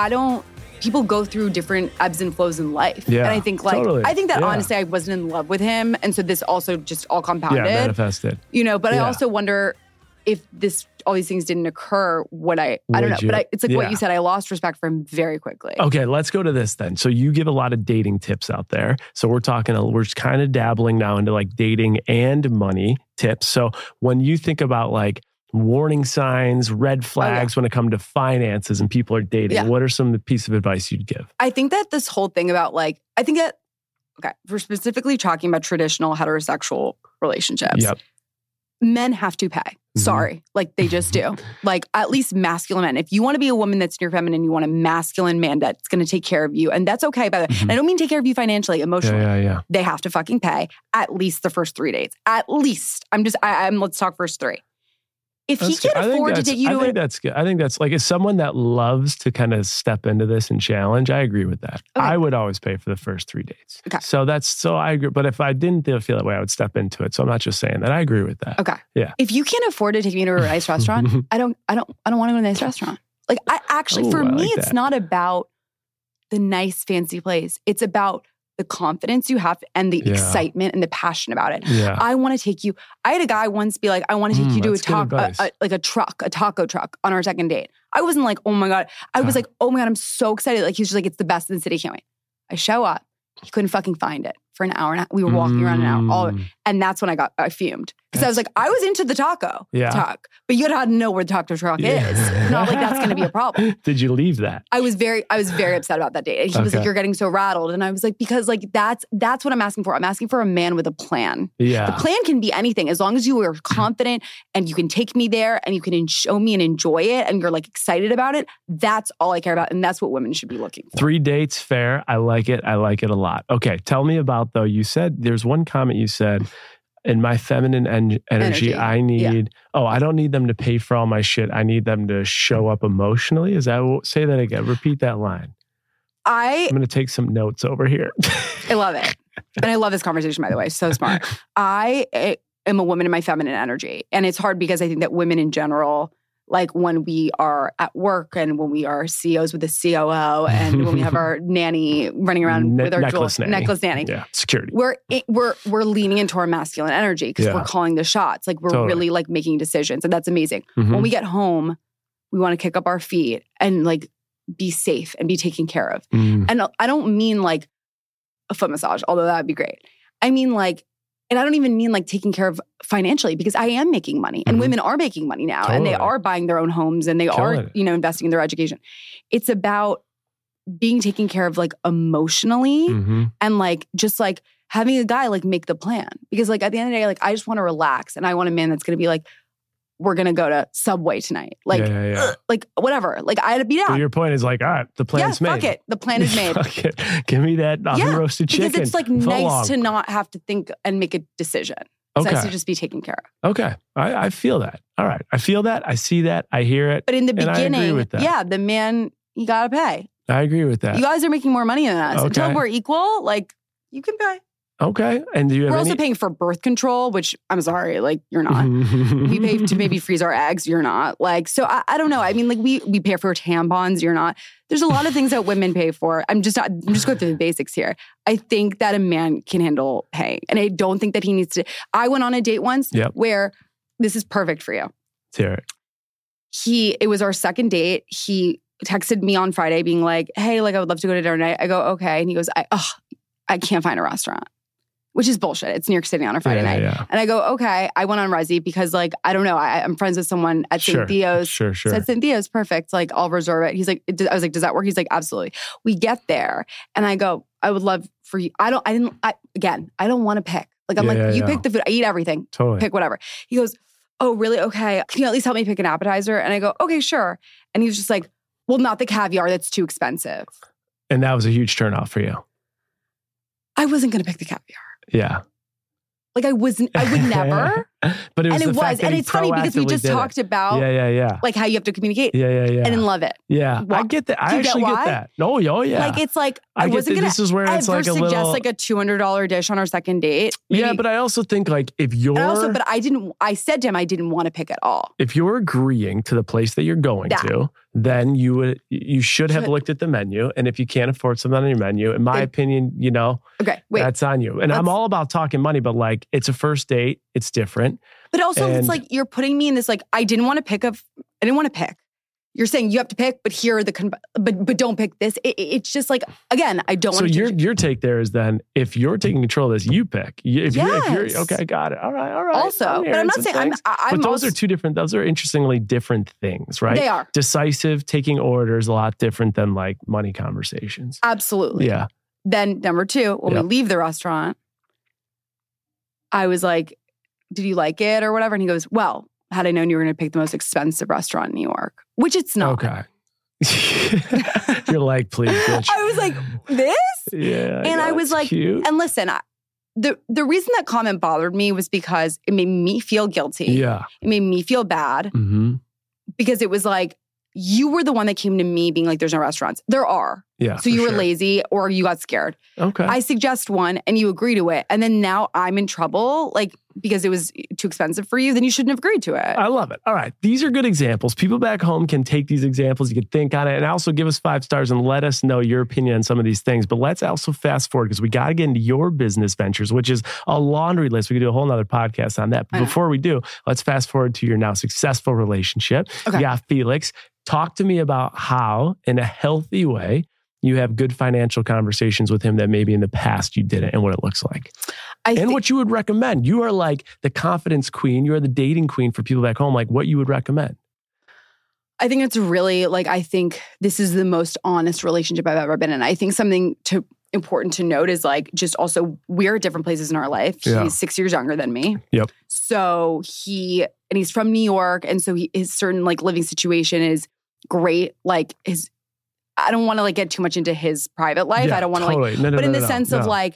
people go through different ebbs and flows in life.
Yeah,
and I think that honestly, I wasn't in love with him. And so this also just all compounded.
Yeah, manifested.
But I also wonder if all these things didn't occur, I don't know. But it's like what you said, I lost respect for him very quickly.
Okay, let's go to this then. So you give a lot of dating tips out there. So we're just kind of dabbling now into like dating and money tips. So when you think about like warning signs, red flags when it comes to finances and people are dating, what are some of the pieces of advice you'd give? I
think that this whole thing about like, we're specifically talking about traditional heterosexual relationships.
Yep.
Men have to pay. Sorry. Like they just do. Like at least masculine men. If you want to be a woman that's near feminine, you want a masculine man that's going to take care of you. And that's okay, by the way. And I don't mean take care of you financially, emotionally.
Yeah.
They have to fucking pay at least the first 3 dates. At least. Let's talk first 3. If he can afford to take you to
I think that's good. I think that's like, as someone that loves to kind of step into this and challenge, I agree with that. Okay. I would always pay for the first 3 dates.
Okay.
So I agree. But if I didn't feel that way, I would step into it. So I'm not just saying that. I agree with that.
Okay.
Yeah.
If you can't afford to take me to a nice restaurant, I don't want to go to a nice restaurant. Like for me, it's not about the nice fancy place. It's about the confidence you have and the excitement and the passion about it.
Yeah.
I want to take you. I had a guy once be like, I want to take you to a taco truck on our second date. I wasn't like, oh my God. I was like, oh my God, I'm so excited. Like, he was just like, it's the best in the city. Can't wait. I show up. He couldn't fucking find it for an hour and a half. We were walking around an hour. And that's when I fumed. Because I was like, I was into the taco truck, but you gotta know where the taco truck is. Not like that's gonna be a problem.
Did you leave that?
I was very upset about that date. And he was like, you're getting so rattled. And I was like, because like that's what I'm asking for. I'm asking for a man with a plan. Yeah. The plan can be anything as long as you are confident and you can take me there and you can show me and enjoy it and you're like excited about it. That's all I care about. And that's what women should be looking for.
3 dates, fair. I like it. I like it a lot. Okay, tell me about though. You said there's one comment you said. In my feminine energy, I need, I don't need them to pay for all my shit. I need them to show up emotionally. Say that again. Repeat that line. I'm going to take some notes over here.
I love it. And I love this conversation, by the way. So smart. I am a woman in my feminine energy. And it's hard because I think that women in general, like when we are at work and when we are CEOs with a COO and when we have our nanny running around with our necklace nanny.
Yeah, security.
We're leaning into our masculine energy because we're calling the shots. Like we're really like making decisions and that's amazing. When we get home, we want to kick up our feet and like be safe and be taken care of. And I don't mean like a foot massage, although that'd be great. I mean like, and I don't even mean like taking care of financially because I am making money and women are making money now and they are buying their own homes and they are, investing in their education. It's about being taken care of like emotionally and like just like having a guy like make the plan. Because like at the end of the day, like I just want to relax and I want a man that's going to be like, we're going to go to Subway tonight. Like, like whatever. Like I had to be down.
So your point is like, all right, the plan's made.
Fuck it. The plan is made.
Fuck it. Give me that roasted chicken.
Because it's like nice to not have to think and make a decision. It's nice to just be taken care of.
Okay. I feel that. All right. I feel that. I see that. I hear it.
But in the beginning,
I agree with that.
The man, you got to pay.
I agree with that.
You guys are making more money than us. Okay. Until we're equal, like you can pay.
Okay. And do you have
We're also paying for birth control, which I'm sorry, like you're not. We pay to maybe freeze our eggs, you're not. Like, so I don't know. I mean, like we pay for tampons, you're not. There's a lot of things that women pay for. I'm just going through the basics here. I think that a man can handle paying. And I don't think that he needs to. I went on a date once where this is perfect for you.
Let's hear it.
It was our second date. He texted me on Friday being like, hey, like I would love to go to dinner tonight. I go, okay. And he goes, I can't find a restaurant. Which is bullshit. It's New York City on a Friday night. Yeah. And I go, okay. I went on Resy because like, I don't know. I'm friends with someone at St. Theo's. Sure. Said St. Theo's, perfect. Like I'll reserve it. He's like, I was like, does that work? He's like, absolutely. We get there and I go, I would love for you. I don't want to pick. Like I'm you pick the food. I eat everything. Totally. Pick whatever. He goes, oh really? Okay. Can you at least help me pick an appetizer? And I go, okay, sure. And he was just like, well, not the caviar. That's too expensive.
And that was a huge turnoff for you.
I wasn't going to pick the caviar.
Yeah.
Like I would never.
But it was
and it's funny because we just talked about like how you have to communicate.
Yeah.
And then love it.
Yeah. I get that. I actually get that. Oh yeah.
Like it's like I wasn't gonna
this is where it's like a
suggest
little
like a $200 dish on our second date. Maybe.
Yeah, but I also think like if you're
but I said to him I didn't want to pick at all.
If you're agreeing to the place that you're going to, then you should have looked at the menu. And if you can't afford something on your menu, in my opinion, that's on you. And I'm all about talking money, but like it's a first date, it's different.
But also it's like you're putting me in this like I didn't want to pick. You're saying you have to pick, but here are but don't pick this. It's just like again, I don't want to.
So your take there is then if you're taking control of this, you pick. If you're okay, got it. All right.
Also, but I'm not saying I'm.
But those are two different. Those are interestingly different things, right?
They are.
Decisive taking orders a lot different than like money conversations.
Absolutely.
Yeah.
Then number two, when we leave the restaurant, I was like, did you like it or whatever? And he goes, well, had I known you were going to pick the most expensive restaurant in New York, which it's not.
Okay. You're like, please, bitch.
I was like, this?
Yeah.
And I was like, cute. And listen, the reason that comment bothered me was because it made me feel guilty.
Yeah.
It made me feel bad.
Mm-hmm.
Because it was like, you were the one that came to me being like, there's no restaurants. There are.
Yeah.
So you were lazy or you got scared.
Okay.
I suggest one and you agree to it. And then now I'm in trouble. Like, because it was too expensive for you, then you shouldn't have agreed to it.
I love it. All right. These are good examples. People back home can take these examples. You can think on it and also give us 5 stars and let us know your opinion on some of these things. But let's also fast forward because we got to get into your business ventures, which is a laundry list. We could do a whole nother podcast on that. But before we do, let's fast forward to your now successful relationship. Okay. You got Felix. Talk to me about how, in a healthy way, you have good financial conversations with him that maybe in the past you didn't, and what it looks like. What you would recommend. You are like the confidence queen. You are the dating queen for people back home. Like what you would recommend.
I think it's really I think this is the most honest relationship I've ever been in. I think something important to note is just also we're at different places in our life. Yeah. He's 6 years younger than me.
Yep.
So he's from New York. And so his certain living situation is great. I don't want to get too much into his private life.
Yeah,
I don't want to
totally.
But in the sense of I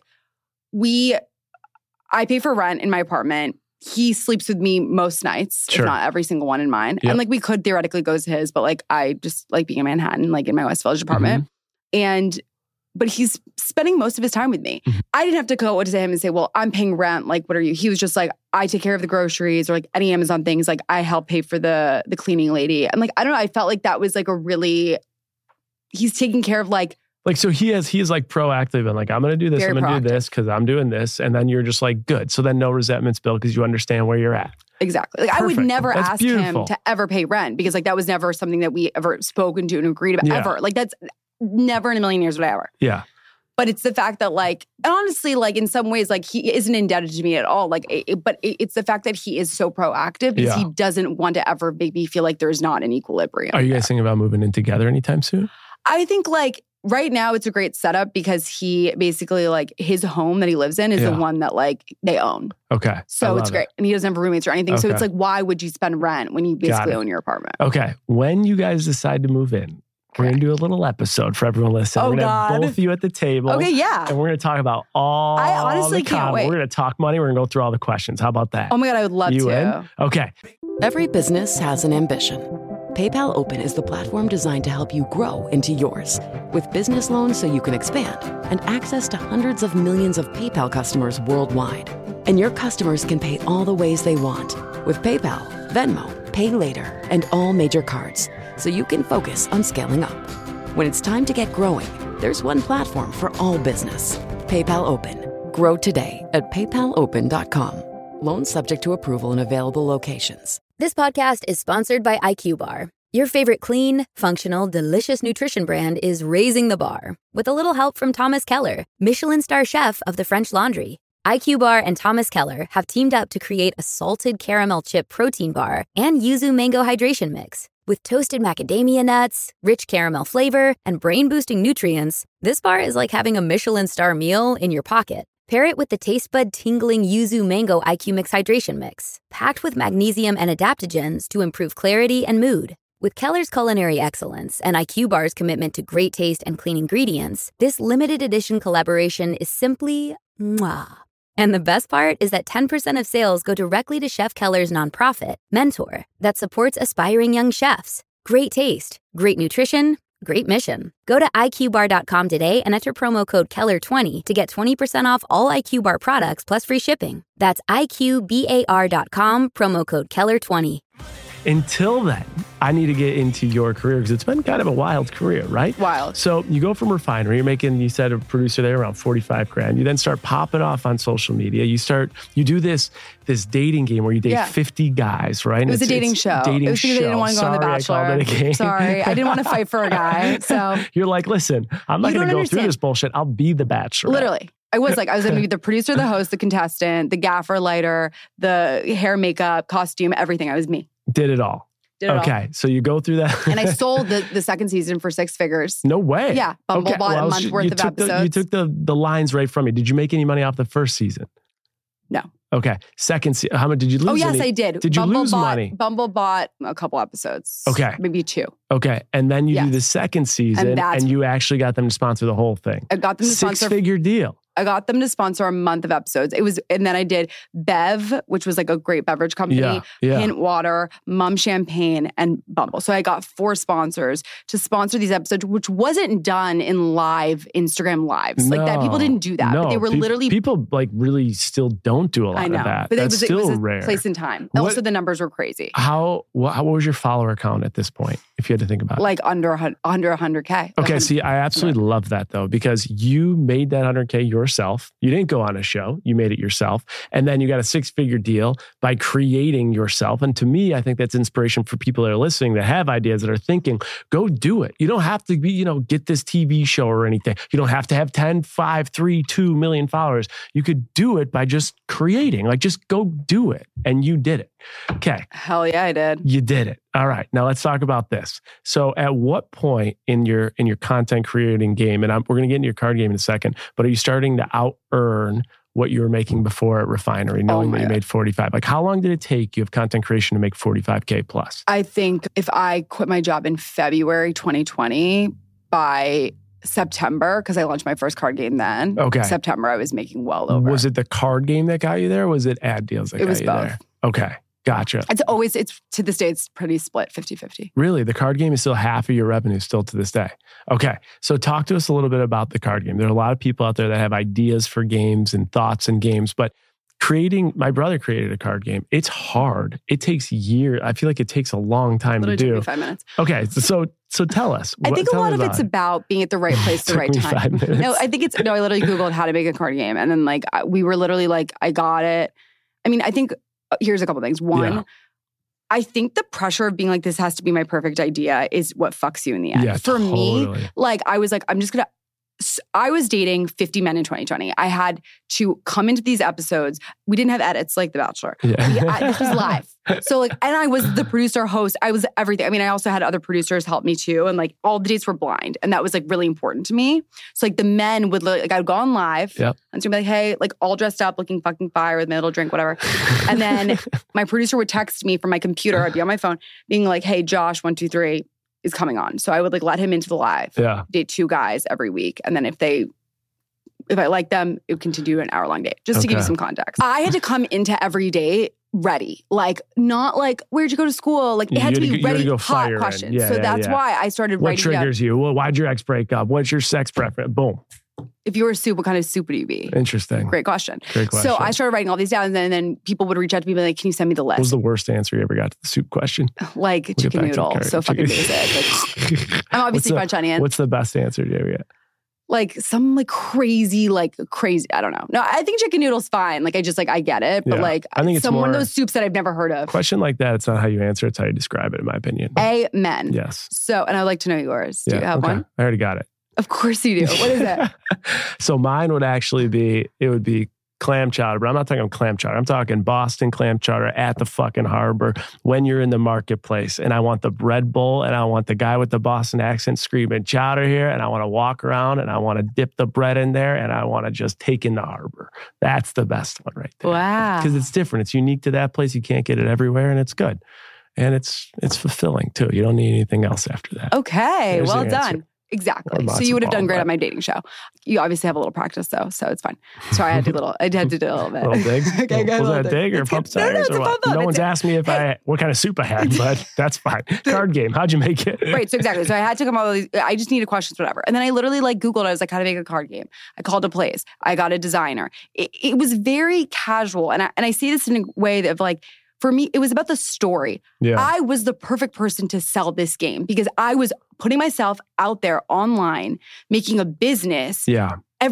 pay for rent in my apartment. He sleeps with me most nights, if not every single one in mine. Yep. And we could theoretically go to his, but I just like being in Manhattan, in my West Village apartment. Mm-hmm. But he's spending most of his time with me. Mm-hmm. I didn't have to go to him and say, well, I'm paying rent. What are you? He was just I take care of the groceries or any Amazon things. I help pay for the cleaning lady. And I don't know, I felt that was a really, he's taking care of
so he is proactive and I'm going to do this, I'm going to do this because I'm doing this. And then you're just good. So then no resentments built because you understand where you're at.
Exactly. I would never ask him to ever pay rent because that was never something that we ever spoken to and agreed about ever. That's never in a million years would I ever.
Yeah.
But it's the fact that and honestly, in some ways, he isn't indebted to me at all. But it's the fact that he is so proactive because he doesn't want to ever make me feel there's not an equilibrium.
Are you guys thinking about moving in together anytime soon?
I think right now it's a great setup because he basically his home that he lives in is the one that they own.
Okay.
So it's great. And he doesn't have roommates or anything. Okay. So it's why would you spend rent when you basically own your apartment?
Okay. When you guys decide to move in, we're going to do a little episode for everyone listening. We're going to have both of you at the table.
Okay, yeah.
And we're going to talk about all
I honestly
the
can't wait.
We're going to talk money. We're going to go through all the questions. How about that?
Oh my God, I would love
you
to.
In? Okay.
Every business has an ambition. PayPal Open is the platform designed to help you grow into yours. With business loans so you can expand and access to hundreds of millions of PayPal customers worldwide. And your customers can pay all the ways they want with PayPal, Venmo, Pay Later, and all major cards. So you can focus on scaling up. When it's time to get growing, there's one platform for all business. PayPal Open. Grow today at paypalopen.com. Loans subject to approval in available locations.
This podcast is sponsored by IQ Bar. Your favorite clean, functional, delicious nutrition brand is raising the bar with a little help from Thomas Keller, Michelin star chef of the French Laundry. IQ Bar and Thomas Keller have teamed up to create a salted caramel chip protein bar and yuzu mango hydration mix. With toasted macadamia nuts, rich caramel flavor, and brain-boosting nutrients, this bar is like having a Michelin star meal in your pocket. Pair it with the taste bud-tingling yuzu mango IQ Mix hydration mix, packed with magnesium and adaptogens to improve clarity and mood. With Keller's culinary excellence and IQ Bar's commitment to great taste and clean ingredients, this limited edition collaboration is simply mwah. And the best part is that 10% of sales go directly to Chef Keller's nonprofit, Mentor, that supports aspiring young chefs. Great taste, great nutrition, great mission. Go to IQBar.com today and enter promo code Keller20 to get 20% off all IQ Bar products plus free shipping. That's IQBAR.com, promo code Keller20.
Until then, I need to get into your career because it's been kind of a wild career, right?
Wild.
So you go from refinery, you're making, you said a producer there around 45 grand. You then start popping off on social media. You do this dating game where you date 50 guys, right?
It was a dating show. It was because I didn't want to go on The Bachelor. Sorry, I didn't want to fight for a guy. So
you're like, listen, I'm not going to go through this bullshit. I'll be the Bachelor.
Literally. I was going to be the producer, the host, the contestant, the gaffer, lighter, the hair, makeup, costume, everything. I was me.
Did it all. Okay, so you go through that.
And I sold the second season for 6 figures.
No way.
Yeah, Bumble bought a month worth of episodes.
You took the lines right from me. Did you make any money off the first season?
No.
Okay, second season. How much did you lose?
Oh, yes, I did.
Did you lose money?
Bumble bought a couple episodes.
Okay.
Maybe 2.
Okay, and then you do the second season and you actually got them to sponsor the whole thing.
I got them to sponsor.
6-figure deal.
I got them to sponsor a month of episodes. And then I did Bev, which was like a great beverage company, Hint Water, Mum Champagne, and Bumble. So I got 4 sponsors to sponsor these episodes, which wasn't done in live Instagram lives. Like that, people didn't do that. But they were literally...
People like really still don't do a lot of that.
But
That's still rare.
Place and time. Also, the numbers were crazy.
What was your follower count at this point, if you had to think about it?
Like under 100K.
Okay, see, I absolutely love that though, because you made that 100K yourself. You didn't go on a show. You made it yourself. And then you got a 6-figure deal by creating yourself. And to me, I think that's inspiration for people that are listening that have ideas, that are thinking, go do it. You don't have to be, get this TV show or anything. You don't have to have 10, 5, 3, 2 million followers. You could do it by just creating. Like, just go do it. And you did it. Okay.
Hell yeah, I did.
You did it. All right. Now let's talk about this. So at what point in your content creating game, and we're going to get into your card game in a second, but are you starting to out-earn what you were making before at Refinery, knowing that you made 45? Like, how long did it take you of content creation to make 45K plus?
I think if I quit my job in February 2020, by September, because I launched my first card game then.
Okay.
September, I was making well over.
Was it the card game that got you there, or was it ad deals that got you there? It was both. Okay. Gotcha.
It's to this day, it's pretty split 50-50.
Really? The card game is still half of your revenue still to this day. Okay. So talk to us a little bit about the card game. There are a lot of people out there that have ideas for games and thoughts and games, but my brother created a card game. It's hard. It takes years. I feel like it takes a long time to do.
5 minutes.
Okay. So tell us.
I think a lot of it's about being at the right place at the right time.
5 minutes.
No, I literally Googled how to make a card game. And then we were literally I got it. I mean, I think here's a couple things. One, I think the pressure of being this has to be my perfect idea is what fucks you in the end.
Yeah,
For me, I was I was dating 50 men in 2020. I had to come into these episodes. We didn't have edits like The Bachelor. Yeah. This was live. So and I was the producer, host. I was everything. I mean, I also had other producers help me too. And all the dates were blind. And that was really important to me. So the men would I would go on live.
Yep.
And so be hey, all dressed up, looking fucking fire with my little drink, whatever. And then my producer would text me from my computer. I'd be on my phone being hey, Josh, 1, 2, 3 is coming on. So I would let him into the live. Yeah. Date 2 guys every week. And then if I like them, it would continue an hour-long date. Just to give you some context. I had to come into every date ready. Not where'd you go to school? It had to be ready, hot questions. Yeah, so that's why I started writing.
What triggers you? Well, why'd your ex break up? What's your sex preference? Boom.
If you were a soup, what kind of soup would you be?
Interesting.
Great question. So I started writing all these down, and then people would reach out to me and be can you send me the list?
What was the worst answer you ever got to the soup question?
Chicken noodle. So fucking basic. I'm obviously French onion.
What's the best answer you ever get?
Some crazy, I don't know. No, I think chicken noodle's fine. I get it. But
I think it's
one of those soups that I've never heard of.
Question like that, it's not how you answer, it's how you describe it, in my opinion.
Amen.
Yes.
So, and I'd like to know yours. Do you have one?
I already got it.
Of course you do. What is it?
So mine would actually be clam chowder, but I'm not talking clam chowder. I'm talking Boston clam chowder at the fucking harbor when you're in the marketplace. And I want the bread bowl, and I want the guy with the Boston accent screaming chowder here. And I want to walk around, and I want to dip the bread in there, and I want to just take in the harbor. That's the best one right there.
Wow.
Because it's different. It's unique to that place. You can't get it everywhere, and it's good. And it's fulfilling too. You don't need anything else after that.
Okay. Well done. Exactly. So you would have done great on my dating show. You obviously have a little practice though, so it's fine. Sorry, I had to do a little bit.
A little dig? Okay, was that a dig or pump tires or what? No one's asked me what kind of soup I had, but that's fine. Card game. How'd you make it?
Right. So exactly. So I had to come up with these. I just needed questions, whatever. And then I literally Googled. I was how to make a card game. I called a place. I got a designer. It was very casual, and I see this in a way that for me, it was about the story. Yeah. I was the perfect person to sell this game because I was putting myself out there online, making a business.
Yeah.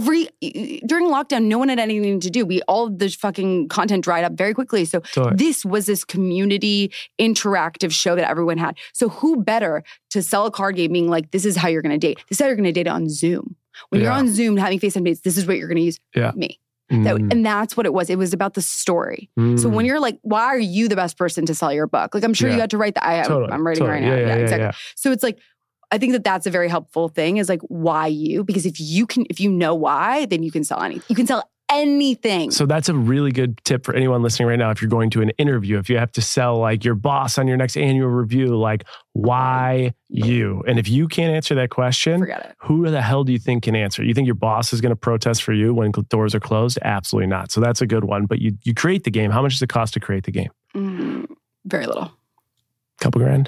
During lockdown, no one had anything to do. All of the fucking content dried up very quickly. So this was this community interactive show that everyone had. So who better to sell a card game being this is how you're going to date. This is how you're going to date on Zoom. When you're on Zoom having FaceTime dates, this is what you're going to use me. And that's what it was. It was about the story. So when you're why are you the best person to sell your book? I'm sure you had to write that. I'm writing right now. Yeah, exactly. Yeah. So it's I think that that's a very helpful thing is why you? Because if you know why, then you can sell anything. You can sell anything.
So that's a really good tip for anyone listening right now. If you're going to an interview, if you have to sell like your boss on your next annual review, like why you? And if you can't answer that question,
Forget it.
Who the hell do you think can answer? You think your boss is going to protest for you when doors are closed? Absolutely not. So that's a good one. But you create the game. How much does it cost to create the game?
Very little.
Couple grand?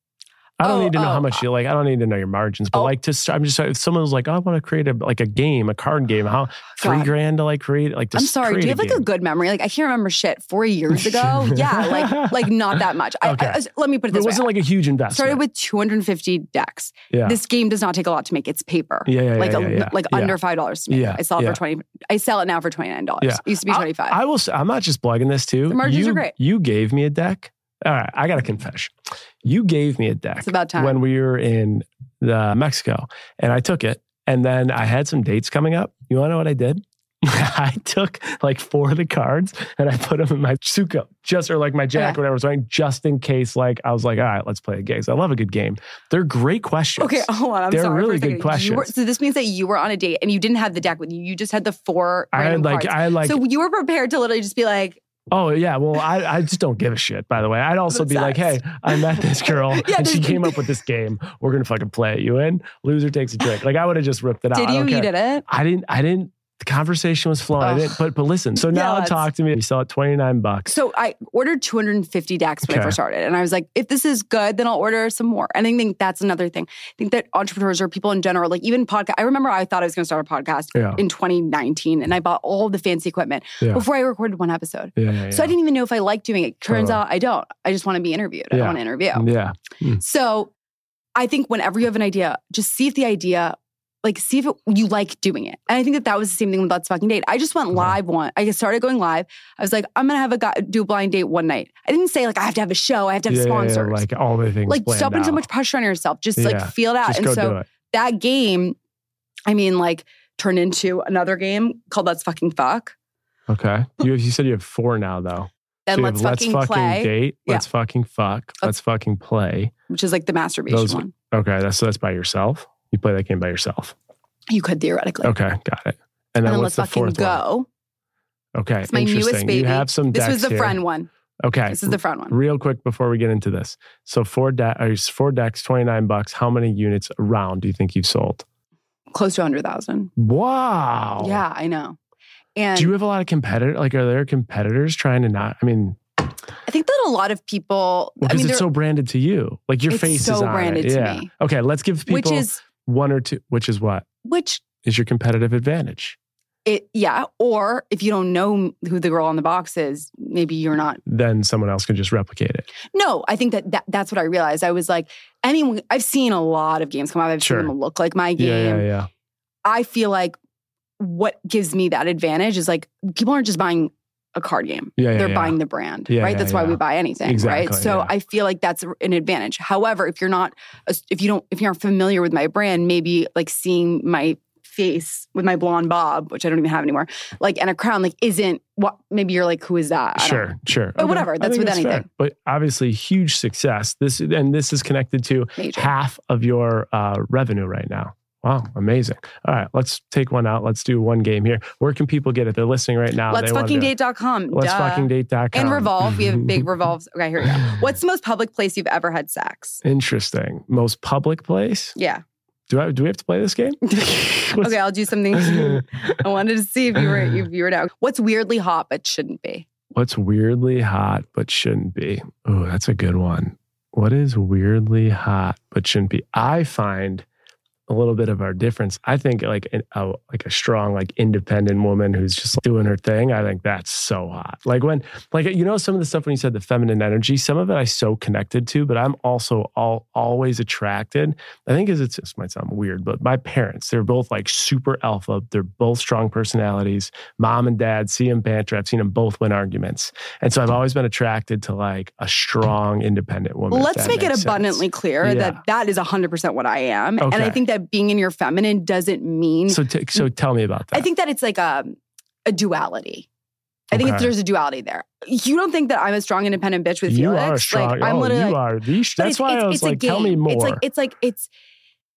I don't need to know how much you like. I don't need to know your margins, but like to start, I'm just if someone was like, oh, I want to create a game, a card game. How $3,000 to like create like?
I'm sorry. Do you have like a good memory? Like I can't remember shit 4 years ago. Yeah, like not that much.
Okay.
Let me put it this way.
It wasn't like a huge investment.
Started with 250 decks. Yeah. This game does not take a lot to make. It's paper.
Yeah.
Like under $5 to make.
Yeah.
I sell it for $20. I sell it now for $29.
Yeah.
It used to be $25.
I will. I'm not just plugging this too.
The margins are great.
You gave me a deck. All right, I got a confession. You gave me a deck
it's about time.
when we were in Mexico, and I took it, and then I had some dates coming up. You want to know what I did? I took like 4 of the cards and I put them in my suitcoat, or like my jacket, whatever I was wearing, just in case. Like I was like, all right, let's play a game. So I love a good game. They're great questions.
Okay, hold on.
They're
sorry.
really good questions.
So this means that you were on a date and you didn't have the deck with you. You just had the 4 random cards.
I had like. So
you were prepared to literally just be like.
Oh, yeah. Well, I just don't give a shit, by the way. I'd also be like, hey, I met this girl and she came up with this game. We're going to fucking play it. You in? Loser takes a drink. Like I would have just ripped it out.
Did you? You did it?
I didn't. The conversation was flowing. I didn't, but listen. So now talk to me. You sell it $29.
So I ordered 250 decks when I first started. And I was like, if this is good, then I'll order some more. And I think that's another thing. I think that entrepreneurs or people in general, like even podcast. I remember I thought I was going to start a podcast in 2019 and I bought all the fancy equipment before I recorded one episode. So I didn't even know if I liked doing it. Turns out I don't. I just want to be interviewed. I don't want to interview.
Yeah.
So I think whenever you have an idea, just see if the idea see if you like doing it. And I think that was the same thing with Let's Fucking Date. I just went live I started going live. I was like, I'm going to have a guy do a blind date one night. I didn't say I have to have a show. I have to have sponsors.
Yeah, like all the things
stop putting so much pressure on yourself. Just feel it out.
Just go do it.
That game, turned into another game called Let's Fucking Fuck.
Okay. You said you have 4 now though.
Then
so
Let's Fucking Play.
Date. Let's Fucking Fuck. Let's Fucking Play.
Which is like the masturbation one.
Okay. That's by yourself? You play that game by yourself?
You could theoretically.
Okay, got it. And then what's the fourth
one?
Okay,
it's my newest baby.
You have some decks
This was the
here.
friend one.
Okay.
This is the front one.
Real quick before we get into this. So 4 decks, $29. How many units around do you think you've sold?
Close to 100,000.
Wow.
Yeah, I know. And
do you have a lot of competitors? Like, are there competitors trying to not? I mean,
I think that a lot of people.
Because it's so branded to you. Like your face is on it.
It's so branded to me.
Okay, let's give people one or two. Which is what? Which is your competitive advantage?
Or if you don't know who the girl on the box is, maybe you're not.
Then someone else can just replicate it.
No, I think that's what I realized. I was like, I've seen a lot of games come out. I've seen them look like my game.
Yeah.
I feel like what gives me that advantage is like people aren't just buying a card game. They're buying the brand, right? That's why we buy anything,
exactly,
right? So I feel like that's an advantage. However, if you're not familiar with my brand, maybe like seeing my face with my blonde bob, which I don't even have anymore, like and a crown, like isn't what? Maybe you're like, who is that?
Sure.
But whatever. That's with anything.
Fair. But obviously, huge success. This is connected to half of your revenue right now. Wow, amazing. All right, let's take one out. Let's do one game here. Where can people get it? They're listening right now.
Let'sFuckingDate.com.
Let'sFuckingDate.com.
And Revolve. We have big Revolves. Okay, here we go. What's the most public place you've ever had sex?
Interesting. Most public place?
Yeah.
Do we have to play this game?
Okay, I'll do something. I wanted to see if you were down. What's weirdly hot but shouldn't be?
What's weirdly hot but shouldn't be? Oh, that's a good one. What is weirdly hot but shouldn't be? I find a little bit of our difference. I think like a strong, like independent woman who's just doing her thing. I think that's so hot. Like when, like, you know, some of the stuff when you said the feminine energy, some of it I so connected to, but I'm also always attracted. I think this might sound weird, but my parents, they're both like super alpha. They're both strong personalities. Mom and dad, see them banter. I've seen them both win arguments. And so I've always been attracted to like a strong, independent woman.
Well, let's make it abundantly clear that is 100% what I am. Okay. And I think that being in your feminine doesn't mean...
So tell me about that.
I think that it's like a duality. I think there's a duality there. You don't think that I'm a strong, independent bitch with Felix?
You are strong.
Like, I'm literally
you are. That's why I was like, tell me more.
It's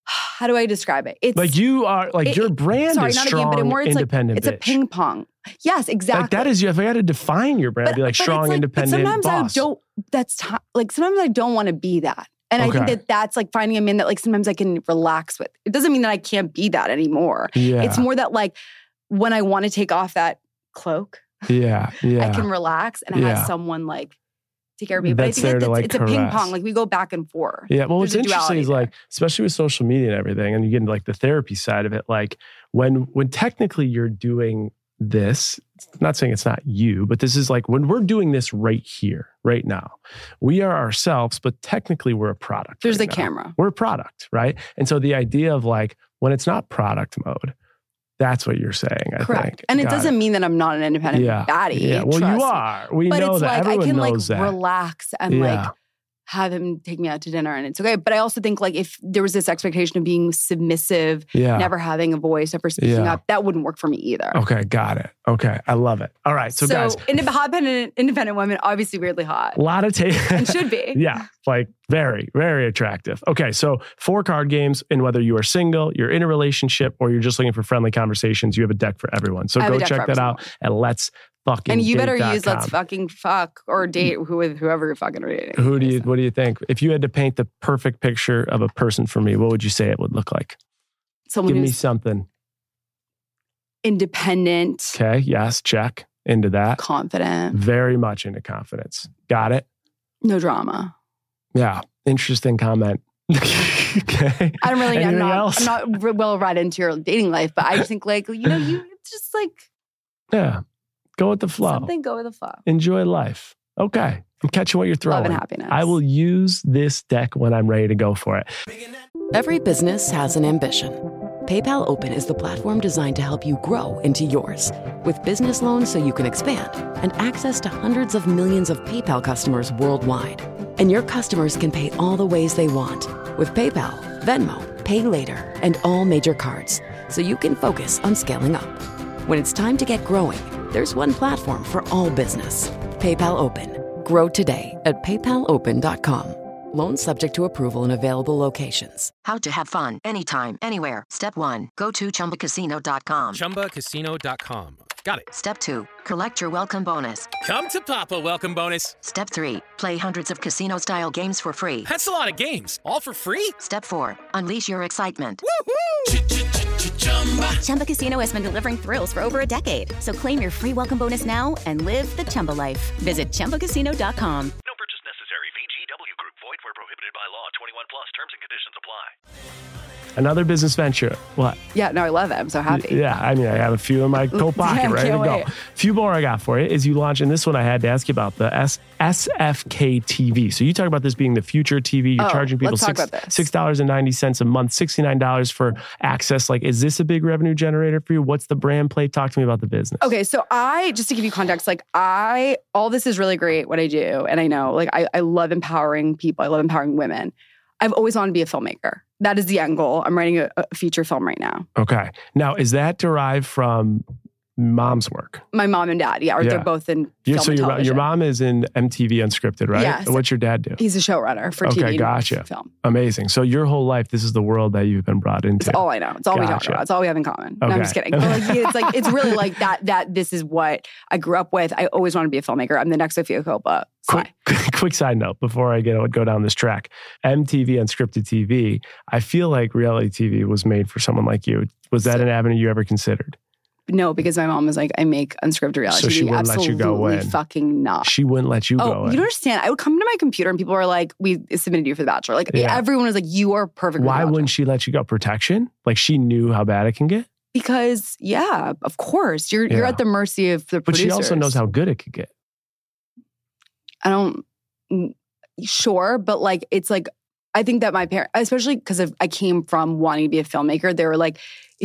how do I describe it? It's
like you are like your brand is strong, independent.
It's a ping pong. Yes, exactly.
Like that is, if I had to define your brand, it'd be like strong, independent boss.
Sometimes I don't want to be that. And I think that's like finding a man that like sometimes I can relax with. It doesn't mean that I can't be that anymore.
Yeah.
It's more that like when I want to take off that cloak,
I
can relax and have someone like take care of me. But I think it's a ping pong. Like we go back and forth.
Yeah. Well, what's interesting is like, especially with social media and everything, and you get into like the therapy side of it, like when technically you're doing this, not saying it's not you, but this is like when we're doing this right here, right now, we are ourselves, but technically we're a product.
There's a camera.
We're a product, right? And so the idea of like, when it's not product mode, that's what you're saying, I think.
And it doesn't mean that I'm not an independent baddie.
Yeah, well, you are. We know that. Everyone knows that.
I can like relax and like have him take me out to dinner and it's okay. But I also think like if there was this expectation of being submissive, never having a voice, never speaking up, that wouldn't work for me either.
Okay, got it. Okay, I love it. All right, so guys.
Independent women, obviously weirdly hot.
A lot of
and should be.
Yeah, like very, very attractive. Okay, so 4 card games, and whether you are single, you're in a relationship, or you're just looking for friendly conversations, you have a deck for everyone. So go check that out at Let's Fucking
And you better
date.com.
use Let's Fucking Fuck or date with whoever you're fucking dating.
What do you think? If you had to paint the perfect picture of a person for me, what would you say it would look like?
Someone
Give me something.
Independent.
Okay, yes, check. Into that.
Confident.
Very much into confidence. Got it?
No drama.
Yeah, interesting comment. Okay.
I don't really
Anything
know.
else?
I'm not well read into your dating life, but I just think like, it's just like.
Yeah. Go with the flow.
Go with the flow.
Enjoy life. Okay. I'm catching what you're throwing.
Love and happiness.
I will use this deck when I'm ready to go for it.
Every business has an ambition. PayPal Open is the platform designed to help you grow into yours. With business loans so you can expand and access to hundreds of millions of PayPal customers worldwide. And your customers can pay all the ways they want with PayPal, Venmo, Pay Later, and all major cards. So you can focus on scaling up. When it's time to get growing, there's one platform for all business. PayPal Open. Grow today at paypalopen.com. Loans subject to approval in available locations.
How to have fun anytime, anywhere. Step 1. Go to ChumbaCasino.com.
ChumbaCasino.com. Got it.
Step 2. Collect your welcome bonus.
Come to Papa welcome bonus.
Step 3. Play hundreds of casino-style games for free.
That's a lot of games. All for free?
Step 4. Unleash your excitement.
Chumba Casino has been delivering thrills for over a decade. So claim your free welcome bonus now and live the Chumba life. Visit ChumbaCasino.com.
No purchase necessary. VGW Group. Void where prohibited by law. 21 plus. Terms and conditions apply.
Another business venture. What?
Yeah, no, I love it. I'm so happy.
Yeah, I mean, I have a few in my coat pocket ready to go. A few more I got for you is you launch, and this one I had to ask you about, the SFK TV. So you talk about this being the future TV. You're charging people $6.90 a month, $69 for access. Like, is this a big revenue generator for you? What's the brand play? Talk to me about the business.
Okay, so just to give you context, like all this is really great what I do. And I know, like, I love empowering people. I love empowering women. I've always wanted to be a filmmaker. That is the end goal. I'm writing a feature film right now.
Okay. Now, is that derived from mom's work?
My mom and dad, they're both in film and television.
Your mom is in MTV Unscripted, right?
Yes.
What's your dad do?
He's a showrunner for TV and film.
Amazing. So your whole life, this is the world that you've been brought into.
It's all I know. It's all we talk about. It's all we have in common. Okay. No, I'm just kidding. But it's really like that this is what I grew up with. I always wanted to be a filmmaker. I'm the next Sofia Coppola.
Quick side note before I go down this track. MTV Unscripted TV, I feel like reality TV was made for someone like you. Was that an avenue you ever considered?
No, because my mom was like, I make unscripted reality TV.
So she wouldn't let you go in.
Fucking not.
She wouldn't let you go in.
You don't understand. I would come to my computer and people were like, we submitted you for The Bachelor. Like everyone was like, you are perfect for The Bachelor.
Why wouldn't she let you go? Protection? Like she knew how bad it can get?
Because, of course. You're at the mercy of the producers.
But she also knows how good it could get.
Sure, but like, it's like, I think that my parents, especially because I came from wanting to be a filmmaker, they were like,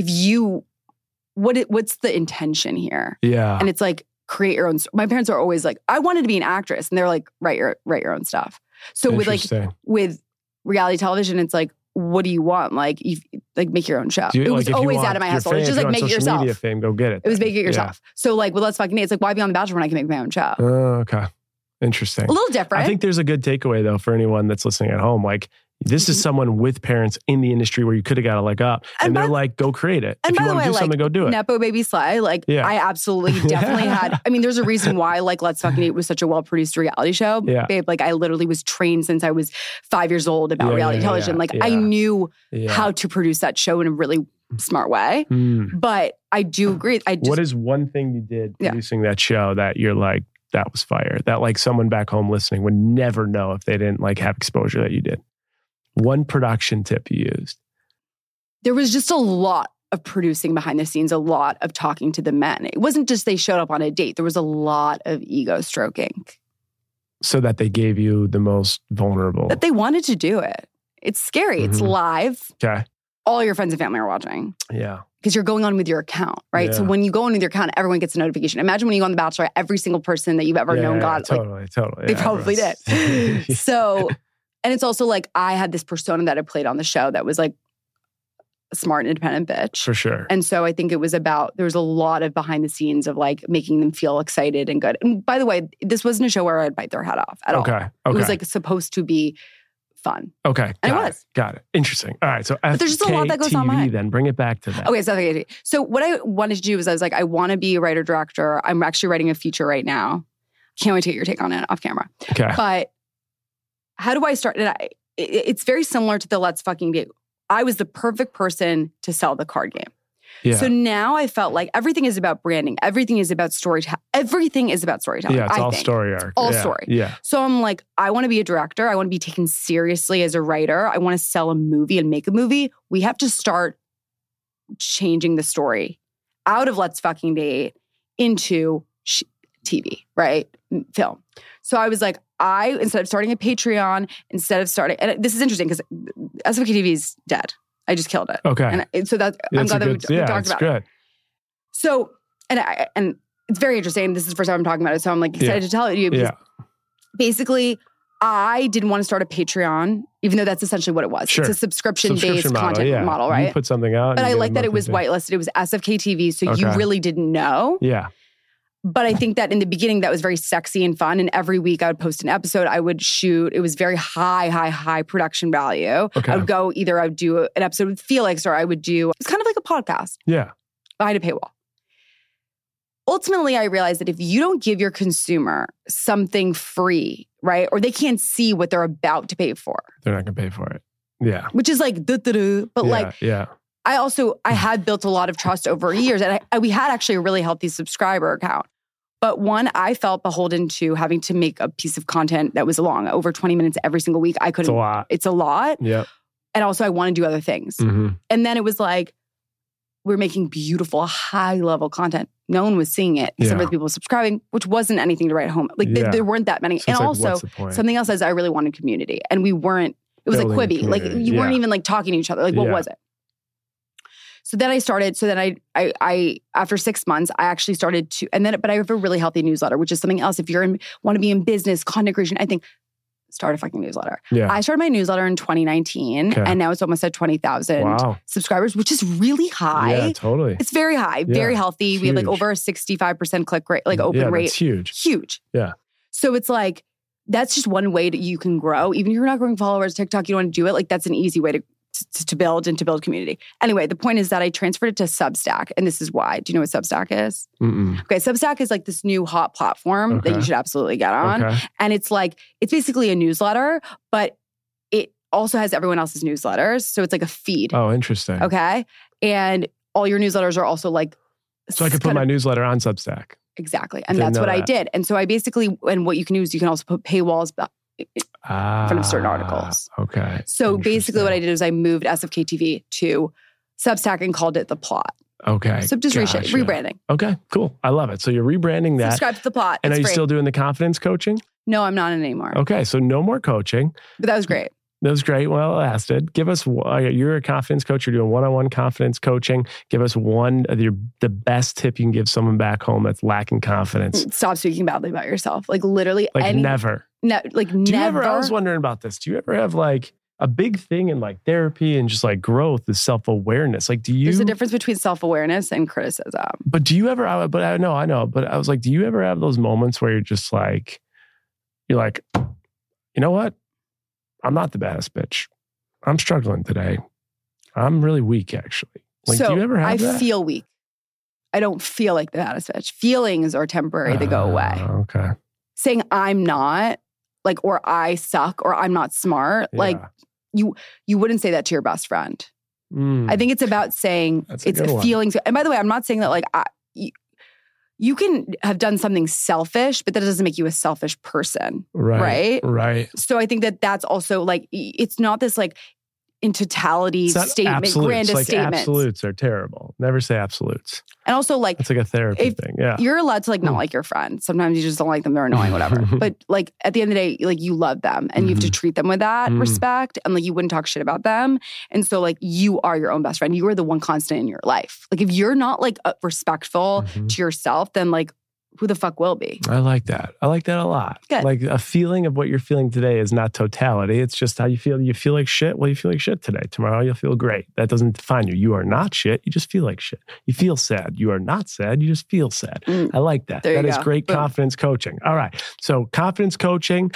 what's the intention here?
Yeah.
And it's like, create your own. My parents are always like, I wanted to be an actress. And they're like, write your own stuff. So with reality television, it's like, what do you want? Like, you make your own show. It was always out of my hustle. It's just like, make it yourself.
Media fame, go get it.
It was make it yourself. So like, well, Let's Fucking Date. It's like, why be on The Bachelor when I can make my own show?
Oh, okay. Interesting.
A little different.
I think there's a good takeaway though for anyone that's listening at home. Like, This is someone with parents in the industry where you could have got a leg up. And they're like, go create it.
And
if you
by the
want to
way,
do something, go do it.
Nepo Baby Slay, like I absolutely definitely had, I mean, there's a reason why like Let's Fucking Eat was such a well-produced reality show.
Yeah.
Babe, like I literally was trained since I was 5 years old about reality television. Like I knew how to produce that show in a really smart way. But I do agree.
What is one thing you did producing that show that you're like, that was fire? That like someone back home listening would never know if they didn't like have exposure that you did. One production tip you used.
There was just a lot of producing behind the scenes, a lot of talking to the men. It wasn't just they showed up on a date. There was a lot of ego stroking.
So that they gave you the most vulnerable.
That they wanted to do it. It's scary. It's live.
Okay.
All your friends and family are watching.
Yeah.
Because you're going on with your account, right?
Yeah.
So when you go on with your account, everyone gets a notification. Imagine when you go on The Bachelor, every single person that you've ever known got
totally.
They probably did. So, and it's also like I had this persona that I played on the show that was like a smart, independent bitch.
For sure.
And so I think it was about, there was a lot of behind the scenes of like making them feel excited and good. And by the way, this wasn't a show where I'd bite their head off at all. It was like supposed to be fun.
Okay.
And it was.
Got it. Interesting. All right. So
but there's just a lot that goes on behind.
Then bring it back to that.
Okay. So FKTV. So what I wanted to do was I was like, I want to be a writer director. I'm actually writing a feature right now. Can't wait to get your take on it off camera.
Okay.
But how do I start? It's very similar to the Let's Fucking Date. I was the perfect person to sell the card game.
Yeah.
So now I felt like everything is about branding. Everything is about storytelling. Everything is about storytelling.
Yeah, it's
I
all
think.
story arc.
All story.
Yeah.
So I'm like, I want to be a director. I want to be taken seriously as a writer. I want to sell a movie and make a movie. We have to start changing the story out of Let's Fucking Date into TV, right? Film. So I was like, instead of starting a Patreon, and this is interesting because SFK-TV is dead. I just killed it.
Okay.
And so I'm glad that we talked about
good.
it. So, and it's very interesting. This is the first time I'm talking about it. So I'm like excited to tell it to you. Because basically, I didn't want to start a Patreon, even though that's essentially what it was.
Sure.
It's a subscription-based content model, right?
You put something out.
But I like that it was whitelisted. It was SFK-TV, so you really didn't know.
Yeah.
But I think that in the beginning, that was very sexy and fun. And every week I would post an episode. I would shoot. It was very high production value.
Okay.
I would do an episode with Felix, or it's kind of like a podcast.
Yeah.
Behind a paywall. Ultimately, I realized that if you don't give your consumer something free, right, or they can't see what they're about to pay for.
They're not going to pay for it. Yeah.
Which is like, but I had built a lot of trust over years, and we had actually a really healthy subscriber account. But one, I felt beholden to having to make a piece of content that was long, over 20 minutes every single week. I couldn't.
It's a lot.
It's a lot.
Yeah.
And also, I want to do other things.
Mm-hmm.
And then it was like, we're making beautiful, high-level content. No one was seeing it except for the people subscribing, which wasn't anything to write home. Like there weren't that many.
So
and also, something else is I really wanted community, and we weren't. It was
Building
like Quibi. Like you weren't even like talking to each other. Like what was it? So then I started. So then I after 6 months, I actually started to, but I have a really healthy newsletter, which is something else. If you're want to be in business, content creation, I think start a fucking newsletter.
Yeah.
I started my newsletter in 2019, and now it's almost at 20,000 subscribers, which is really high.
Yeah, totally.
It's very high, very healthy.
Huge.
We have like over a 65% click rate, like open rate.
That's huge.
Huge.
Yeah.
So it's like, that's just one way that you can grow. Even if you're not growing followers, TikTok, you don't want to do it. Like that's an easy way to build and to build community. Anyway, the point is that I transferred it to Substack. And this is why. Do you know what Substack is?
Mm-mm.
Okay, Substack is like this new hot platform that you should absolutely get on. Okay. And it's basically a newsletter, but it also has everyone else's newsletters. So it's like a feed.
Oh, interesting.
Okay. And all your newsletters are also like...
So I could put my newsletter on Substack.
Exactly. And that's what I did. And so I basically, and what you can do is you can also put paywalls in front of certain articles.
Okay.
So basically what I did is I moved SFK-TV to Substack and called it The Plot.
Okay.
So just rebranding.
Okay, cool. I love it. So you're rebranding that.
Subscribe to The Plot.
And are you still doing the confidence coaching?
No, I'm not anymore.
Okay, so no more coaching.
But that was great.
That was great. Well, it lasted. Give us, you're a confidence coach. You're doing one-on-one confidence coaching. Give us the best tip you can give someone back home that's lacking confidence.
Stop speaking badly about yourself. Like literally.
Never.
Never.
I was wondering about this. Do you ever have like a big thing in like therapy and just like growth is self-awareness? Like
There's a difference between self-awareness and criticism.
But do you ever, I know. But I was like, do you ever have those moments where you're just like, you know what? I'm not the baddest bitch. I'm struggling today. I'm really weak, actually. Like, do you ever have that?
I feel weak. I don't feel like the baddest bitch. Feelings are temporary. They go away.
Okay.
Saying I'm not, like, or I suck, or I'm not smart, like, you wouldn't say that to your best friend. I think it's about saying it's feelings. And by the way, I'm not saying that, like, you can have done something selfish, but that doesn't make you a selfish person. Right? So I think that that's also, like, it's not this, like, in totality statement,
absolutes.
Grandest
like,
statement.
Absolutes are terrible. Never say absolutes.
And also, like,
it's like a therapy thing. Yeah.
You're allowed to, like, not like your friend. Sometimes you just don't like them. They're annoying, whatever. But, like, at the end of the day, like, you love them and you have to treat them with that respect. And, like, you wouldn't talk shit about them. And so, like, you are your own best friend. You are the one constant in your life. Like, if you're not, like, respectful to yourself, then, like, who the fuck will be?
I like that. I like that a lot.
Good.
Like, a feeling of what you're feeling today is not totality. It's just how you feel. You feel like shit. Well, you feel like shit today. Tomorrow, you'll feel great. That doesn't define you. You are not shit. You just feel like shit. You feel sad. You are not sad. You just feel sad. I like that. That is great confidence coaching. All right. So confidence coaching,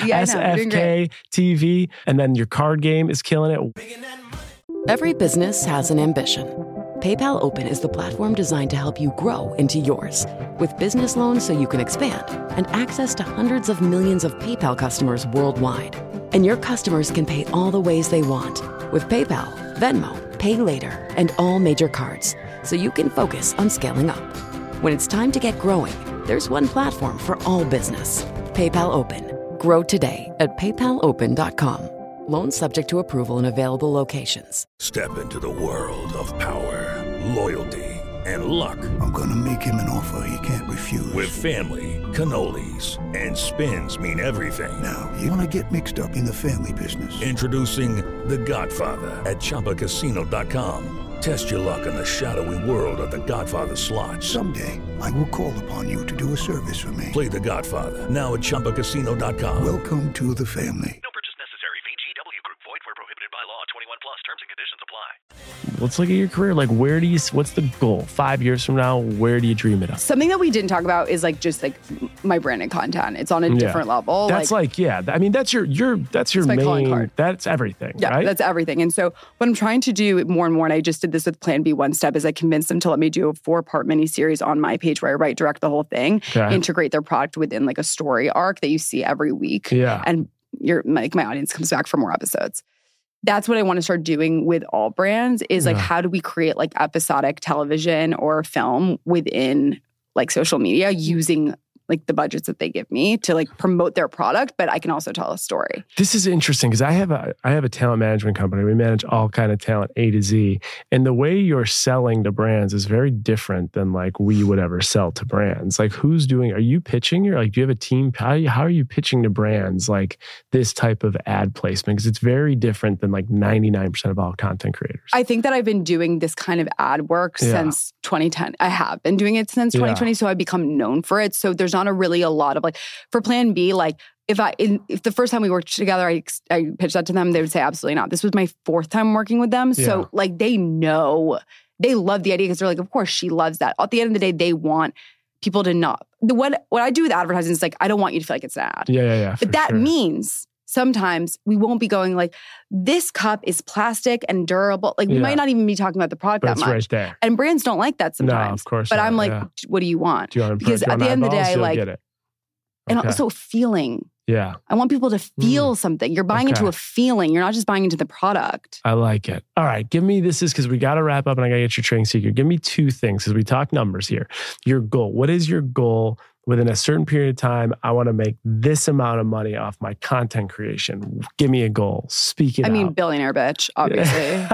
SFK TV, and then your card game is killing it.
Every business has an ambition. PayPal Open is the platform designed to help you grow into yours. With business loans so you can expand and access to hundreds of millions of PayPal customers worldwide. And your customers can pay all the ways they want with PayPal, Venmo, Pay Later, and all major cards, so you can focus on scaling up. When it's time to get growing, there's one platform for all business. PayPal Open. Grow today at paypalopen.com. Loans subject to approval in available locations.
Step into the world of power, loyalty, and luck.
I'm gonna make him an offer he can't refuse.
With family, cannolis, and spins mean everything.
Now, you wanna get mixed up in the family business.
Introducing The Godfather at ChumbaCasino.com. Test your luck in the shadowy world of The Godfather slot.
Someday, I will call upon you to do a service for me.
Play The Godfather now at ChumbaCasino.com.
Welcome to the family.
No purchase necessary. VGW Group. Void where prohibited by law. 21 plus. Terms and conditions apply.
Let's look at your career. Like, what's the goal? 5 years from now, where do you dream it up?
Something that we didn't talk about is, like, just, like, my branded content. It's on a different level.
That's I mean, that's your
my calling
main,
card.
that's everything, right?
That's everything. And so what I'm trying to do more and more, and I just did this with Plan B One Step, is I convinced them to let me do a 4-part miniseries on my page where I write, direct the whole thing, integrate their product within, like, a story arc that you see every week.
Yeah.
And my audience comes back for more episodes. That's what I want to start doing with all brands is, like, how do we create, like, episodic television or film within, like, social media using, like, the budgets that they give me to, like, promote their product, but I can also tell a story.
This is interesting because I have a talent management company. We manage all kind of talent, A to Z. And the way you're selling to brands is very different than, like, we would ever sell to brands. Like, are you pitching? Or, like, do you have a team? How are you pitching to brands, like, this type of ad placement? Because it's very different than, like, 99% of all content creators.
I think that I've been doing this kind of ad work since 2010. I have been doing it since 2020, so I've become known for it. So there's not a lot of, like, for Plan B, like, if the first time we worked together, I pitched that to them, they would say absolutely not. This was my 4th time working with them. So, like, they know, they love the idea because they're like, of course she loves that. At the end of the day, they want people to not. What I do with advertising is, like, I don't want you to feel like it's an ad.
Yeah.
But that means sometimes we won't be going, like, this cup is plastic and durable. Like, we might not even be talking about the product that much.
Right there.
And brands don't like that sometimes.
No, of course
But
not.
I'm like, what do you want?
Because
at the end of the day, like,
get it.
And also feeling.
Yeah.
I want people to feel something. You're buying into a feeling. You're not just buying into the product.
I like it. All right. This is because we got to wrap up and I got to get your trading secret. Give me 2 things because we talk numbers here. Your goal. What is your goal? Within a certain period of time, I want to make this amount of money off my content creation. Give me a goal. Speak it out.
I mean, billionaire bitch, obviously.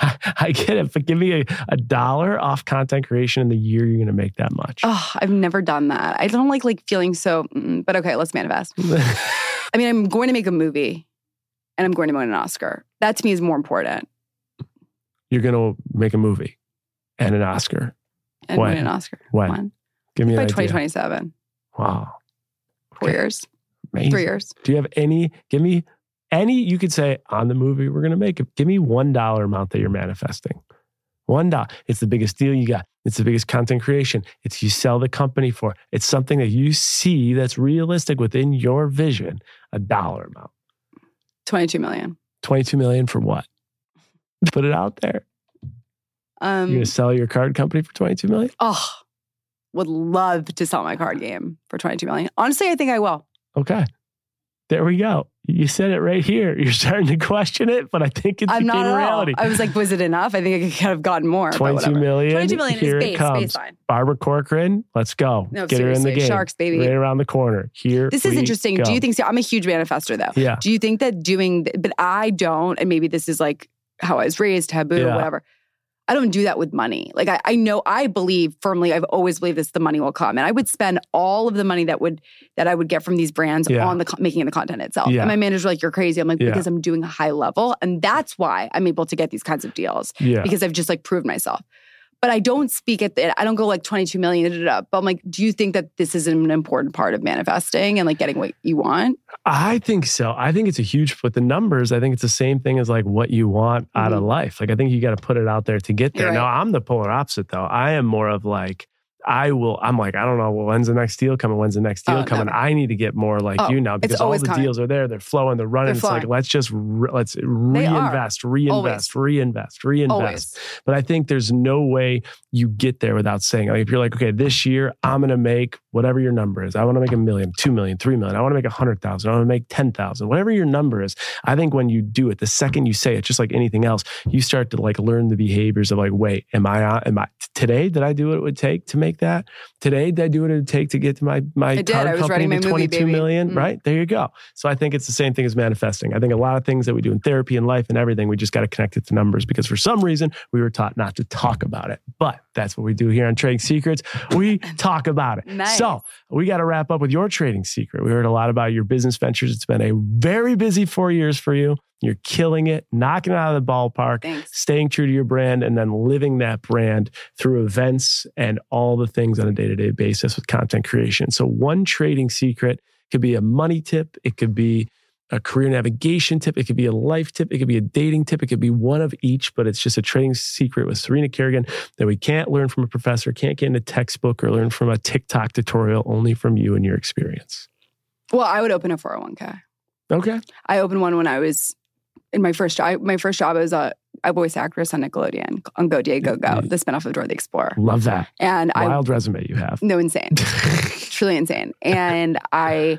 I get it, but give me a $1 off content creation in the year you're going to make that much.
Oh, I've never done that. I don't like feeling so, but okay, let's manifest. I mean, I'm going to make a movie and I'm going to win an Oscar. That to me is more important.
You're going to make a movie and an Oscar.
And win an Oscar.
When? Give me
by
an idea.
2027.
Wow.
4 years.
Amazing.
3 years.
Do you have give me any, you could say on the movie we're going to make it. Give me $1 amount that you're manifesting. $1. It's the biggest deal you got. It's the biggest content creation. It's you sell the company for. It's something that you see that's realistic within your vision. $1 amount.
22 million.
22 million for what? Put it out there. You're going to sell your card company for $22 million?
Oh, would love to sell my card game for $22 million. Honestly, I think I will.
Okay. There we go. You said it right here. You're starting to question it, but I think it's became a reality.
I was like, was it enough? I think I could have gotten more.
$22 million.
$22 million
here
is
it comes.
baseline.
Barbara Corcoran, let's go.
No,
get her in the game.
Sharks, baby.
Right around the corner. Here
This is interesting.
Go.
Do you think so? I'm a huge manifestor, though.
Yeah.
Do you think that but I don't, and maybe this is like how I was raised, taboo, or whatever. I don't do that with money. Like I believe firmly, I've always believed this, the money will come. And I would spend all of the money that I would get from these brands on the making the content itself. Yeah. And my manager's like, you're crazy. I'm like, because I'm doing a high level. And that's why I'm able to get these kinds of deals. Yeah. Because I've just like proved myself. But I don't speak at I don't go like 22 million. But I'm like, do you think that this is an important part of manifesting and like getting what you want?
I think so. I think it's a huge, with the numbers, I think it's the same thing as like what you want out of life. Like I think you got to put it out there to get there. Right. Now I'm the polar opposite though. I am more of like, I'm like, I don't know, well, when's the next deal coming? When's the next deal coming? I need to get more like you now because all the deals are there. They're flowing, they're running. It's like, let's reinvest.
Always.
But I think there's no way you get there without saying, like, if you're like, okay, this year I'm going to make whatever your number is. I want to make $1 million, $2 million, $3 million. I want to make 100,000. I want to make 10,000, whatever your number is. I think when you do it, the second you say it, just like anything else, you start to like learn the behaviors of like, wait, am I today, did I do what it would take to make that? Today, did I do what it would take to get to my card company to 22 million? Right? There you go. So I think it's the same thing as manifesting. I think a lot of things that we do in therapy and life and everything, we just got to connect it to numbers because for some reason we were taught not to talk about it. But that's what we do here on Trading Secrets. We talk about it.
Nice.
So we got to wrap up with your trading secret. We heard a lot about your business ventures. It's been a very busy 4 years for you. You're killing it, knocking it out of the ballpark, staying true to your brand, and then living that brand through events and all the things on a day-to-day basis with content creation. So one trading secret could be a money tip. It could be a career navigation tip. It could be a life tip. It could be a dating tip. It could be one of each, but it's just a trading secret with Serena Kerrigan that we can't learn from a professor, can't get in a textbook or learn from a TikTok tutorial, only from you and your experience.
Well, I would open a 401k.
Okay.
I opened one when I was in my first job. My first job was a voice actress on Nickelodeon on Go Day Go Go, the spinoff of Dora the Explorer.
Love that.
And
wild resume you have.
No, insane. Truly insane. And I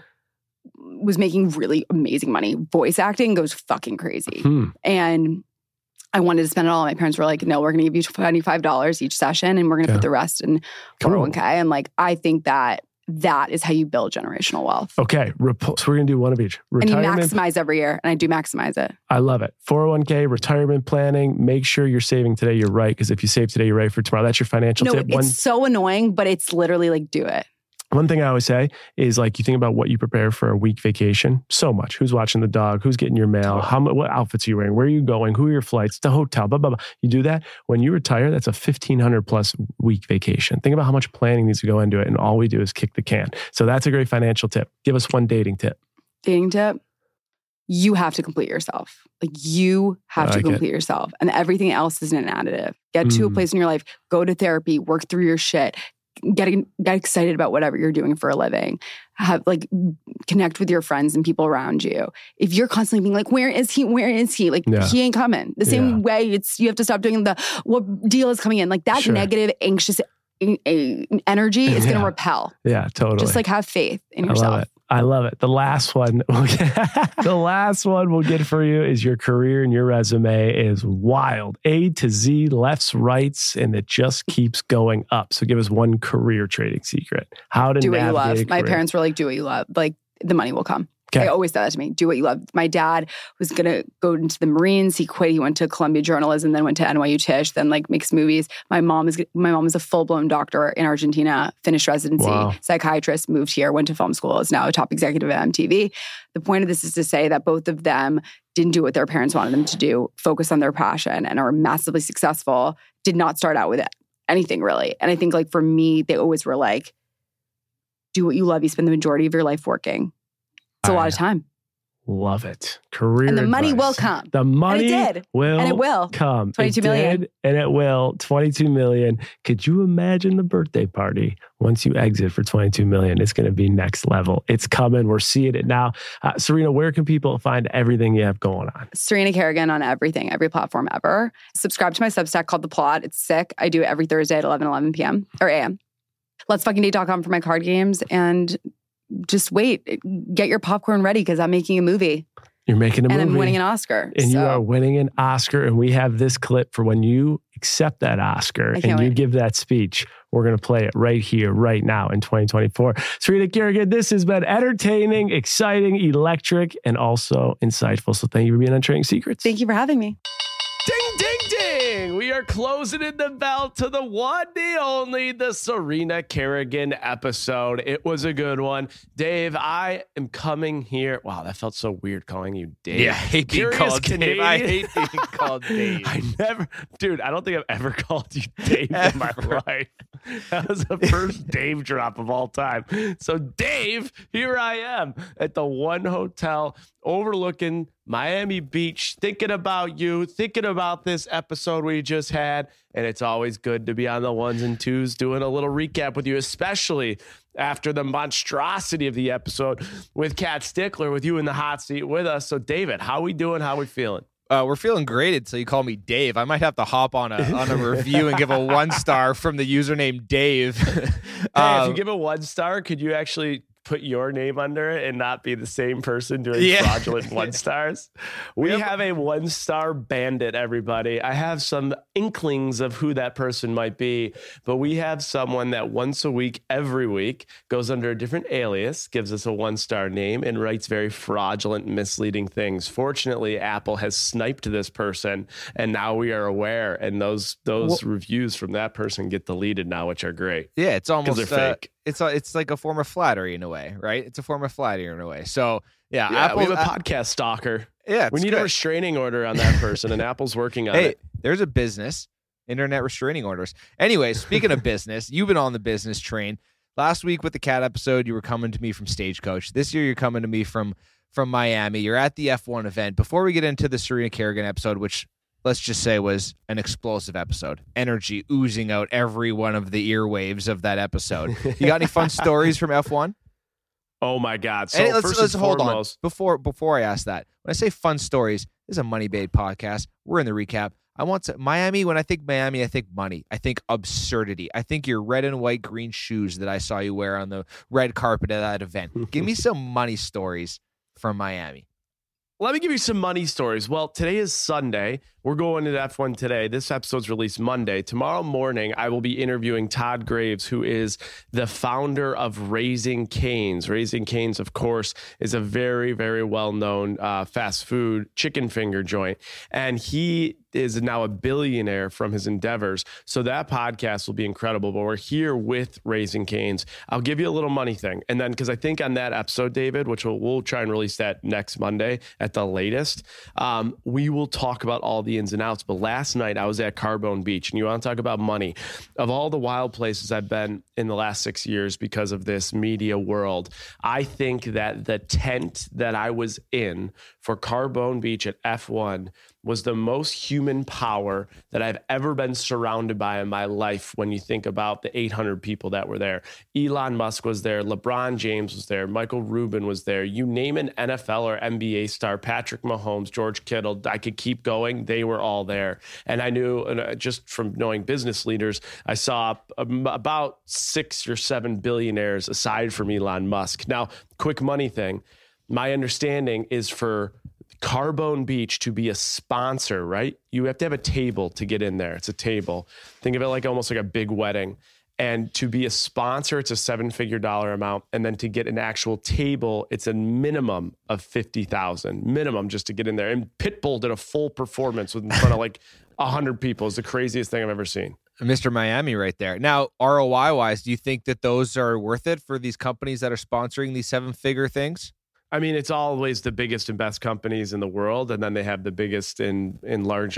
was making really amazing money. Voice acting goes fucking crazy. And I wanted to spend it all. My parents were like, no, we're going to give you $25 each session and we're going to put the rest in 401k. And like, I think that is how you build generational wealth.
Okay. So we're going to do one of each.
Retirement. And you maximize every year. And I do maximize it.
I love it. 401k, retirement planning. Make sure you're saving today. You're right. Because if you save today, you're right for tomorrow. That's your financial tip.
It's so annoying, but it's literally like, do it.
One thing I always say is like, you think about what you prepare for a week vacation. So much. Who's watching the dog? Who's getting your mail? What outfits are you wearing? Where are you going? Who are your flights? The hotel, blah, blah, blah. You do that. When you retire, that's a 1,500 plus week vacation. Think about how much planning needs to go into it. And all we do is kick the can. So that's a great financial tip. Give us one dating tip.
Dating tip? You have to complete yourself. Like you have to complete yourself. And everything else is an additive. Get to a place in your life. Go to therapy. Work through your shit. Get excited about whatever you're doing for a living. Connect with your friends and people around you. If you're constantly being like, where is he? Where is he? Like, he ain't coming. The same way you have to stop doing what deal is coming in. Like that negative, anxious energy is going to repel.
Yeah, totally.
Just like have faith in yourself.
I love it. The last one we'll get for you is your career and your resume is wild. A to Z, lefts, rights, and it just keeps going up. So give us one career trading secret. How to
do what you love. My
career.
parents were like, do what you love. Like the money will come.
Okay.
They always said that to me. Do what you love. My dad was going to go into the Marines. He quit. He went to Columbia Journalism, then went to NYU Tisch, then like makes movies. My mom is a full-blown doctor in Argentina, finished residency, psychiatrist, moved here, went to film school, is now a top executive at MTV. The point of this is to say that both of them didn't do what their parents wanted them to do, focus on their passion, and are massively successful, did not start out with anything really. And I think like for me, they always were like, do what you love. You spend the majority of your life working. It's a lot of time.
Love it. Career
And the money
advice.
will come.
The money
And it did.
will
And it will.
come.
22
it
million.
Did, and it will. 22 million. Could you imagine the birthday party once you exit for 22 million? It's going to be next level. It's coming. We're seeing it now. Serena, where can people find everything you have going on?
Serena Kerrigan on everything, every platform ever. Subscribe to my Substack called The Plot. It's sick. I do it every Thursday at 11 p.m. or a.m. Let'sFuckingDate.com for my card games. And just wait. Get your popcorn ready because I'm making a movie.
You're making a movie.
And I'm winning an Oscar.
And you are winning an Oscar. And we have this clip for when you accept that Oscar and you give that speech. We're going to play it right here, right now in 2024. Serena Kerrigan, this has been entertaining, exciting, electric, and also insightful. So thank you for being on Trading Secrets.
Thank you for having me.
Ding, ding, ding. We are closing in the bell to the one, the only, the Serena Kerrigan episode. It was a good one. Dave, I am coming here. Wow, that felt so weird calling you Dave.
Yeah, I hate being called Dave. I hate being called Dave.
I don't think I've ever called you Dave in my life. That was the first Dave drop of all time. So Dave, here I am at the one hotel overlooking Miami Beach, thinking about you, thinking about this episode we just had. And it's always good to be on the ones and twos doing a little recap with you, especially after the monstrosity of the episode with Kat Stickler, with you in the hot seat with us. So David, how we doing? How we feeling?
We're feeling great until you call me Dave. I might have to hop on a review and give a 1-star from the username Dave.
Hey, if you give a 1-star, could you actually put your name under it and not be the same person doing fraudulent 1-stars? We have a 1-star bandit, everybody. I have some inklings of who that person might be, but we have someone that once a week, every week, goes under a different alias, gives us a 1-star name, and writes very fraudulent, misleading things. Fortunately, Apple has sniped this person, and now we are aware, and those reviews from that person get deleted now, which are great.
Yeah, it's almost
they're fake.
It's like a form of flattery in a way, right? It's a form of flattery in a way. So yeah,
Apple, we have a podcast stalker.
Yeah,
we need a restraining order on that person, and Apple's working on it.
There's a business, internet restraining orders. Anyway, speaking of business, you've been on the business train. Last week with the Cat episode, you were coming to me from Stagecoach. This year, you're coming to me from Miami. You're at the F1 event. Before we get into the Serena Kerrigan episode, which let's just say was an explosive episode. Energy oozing out every one of the earwaves of that episode. You got any fun stories from F1?
Oh my God. So
let's hold on. Before I ask that, when I say fun stories, this is a Money Bait podcast. We're in the recap. I want to Miami. When I think Miami, I think money. I think absurdity. I think your red and white green shoes that I saw you wear on the red carpet at that event. Give me some money stories from Miami.
Let me give you some money stories. Well, today is Sunday. We're going to F1 today. This episode's released Monday. Tomorrow morning, I will be interviewing Todd Graves, who is the founder of Raising Cane's. Raising Cane's, of course, is a very, very well-known fast food chicken finger joint. And he is now a billionaire from his endeavors. So that podcast will be incredible. But we're here with Raising Cane's. I'll give you a little money thing. And then, because I think on that episode, David, which we'll try and release that next Monday at the latest, we will talk about all the ins and outs. But last night I was at Carbone Beach, and you want to talk about money. Of all the wild places I've been in the last 6 years because of this media world, I think that the tent that I was in for Carbone Beach at F1 was the most human power that I've ever been surrounded by in my life when you think about the 800 people that were there. Elon Musk was there. LeBron James was there. Michael Rubin was there. You name an NFL or NBA star, Patrick Mahomes, George Kittle, I could keep going. They were all there. And I knew, just from knowing business leaders, I saw about 6 or 7 billionaires aside from Elon Musk. Now, quick money thing. My understanding is for Carbone Beach to be a sponsor, right? You have to have a table to get in there. It's a table. Think of it like almost like a big wedding. And to be a sponsor, it's a $7-figure amount. And then to get an actual table, it's a minimum of $50,000 minimum just to get in there. And Pitbull did a full performance in front of like 100 people. It's the craziest thing I've ever seen.
Mr. Miami right there. Now, ROI wise, do you think that those are worth it for these companies that are sponsoring these 7-figure things?
I mean, it's always the biggest and best companies in the world, and then they have the biggest and largest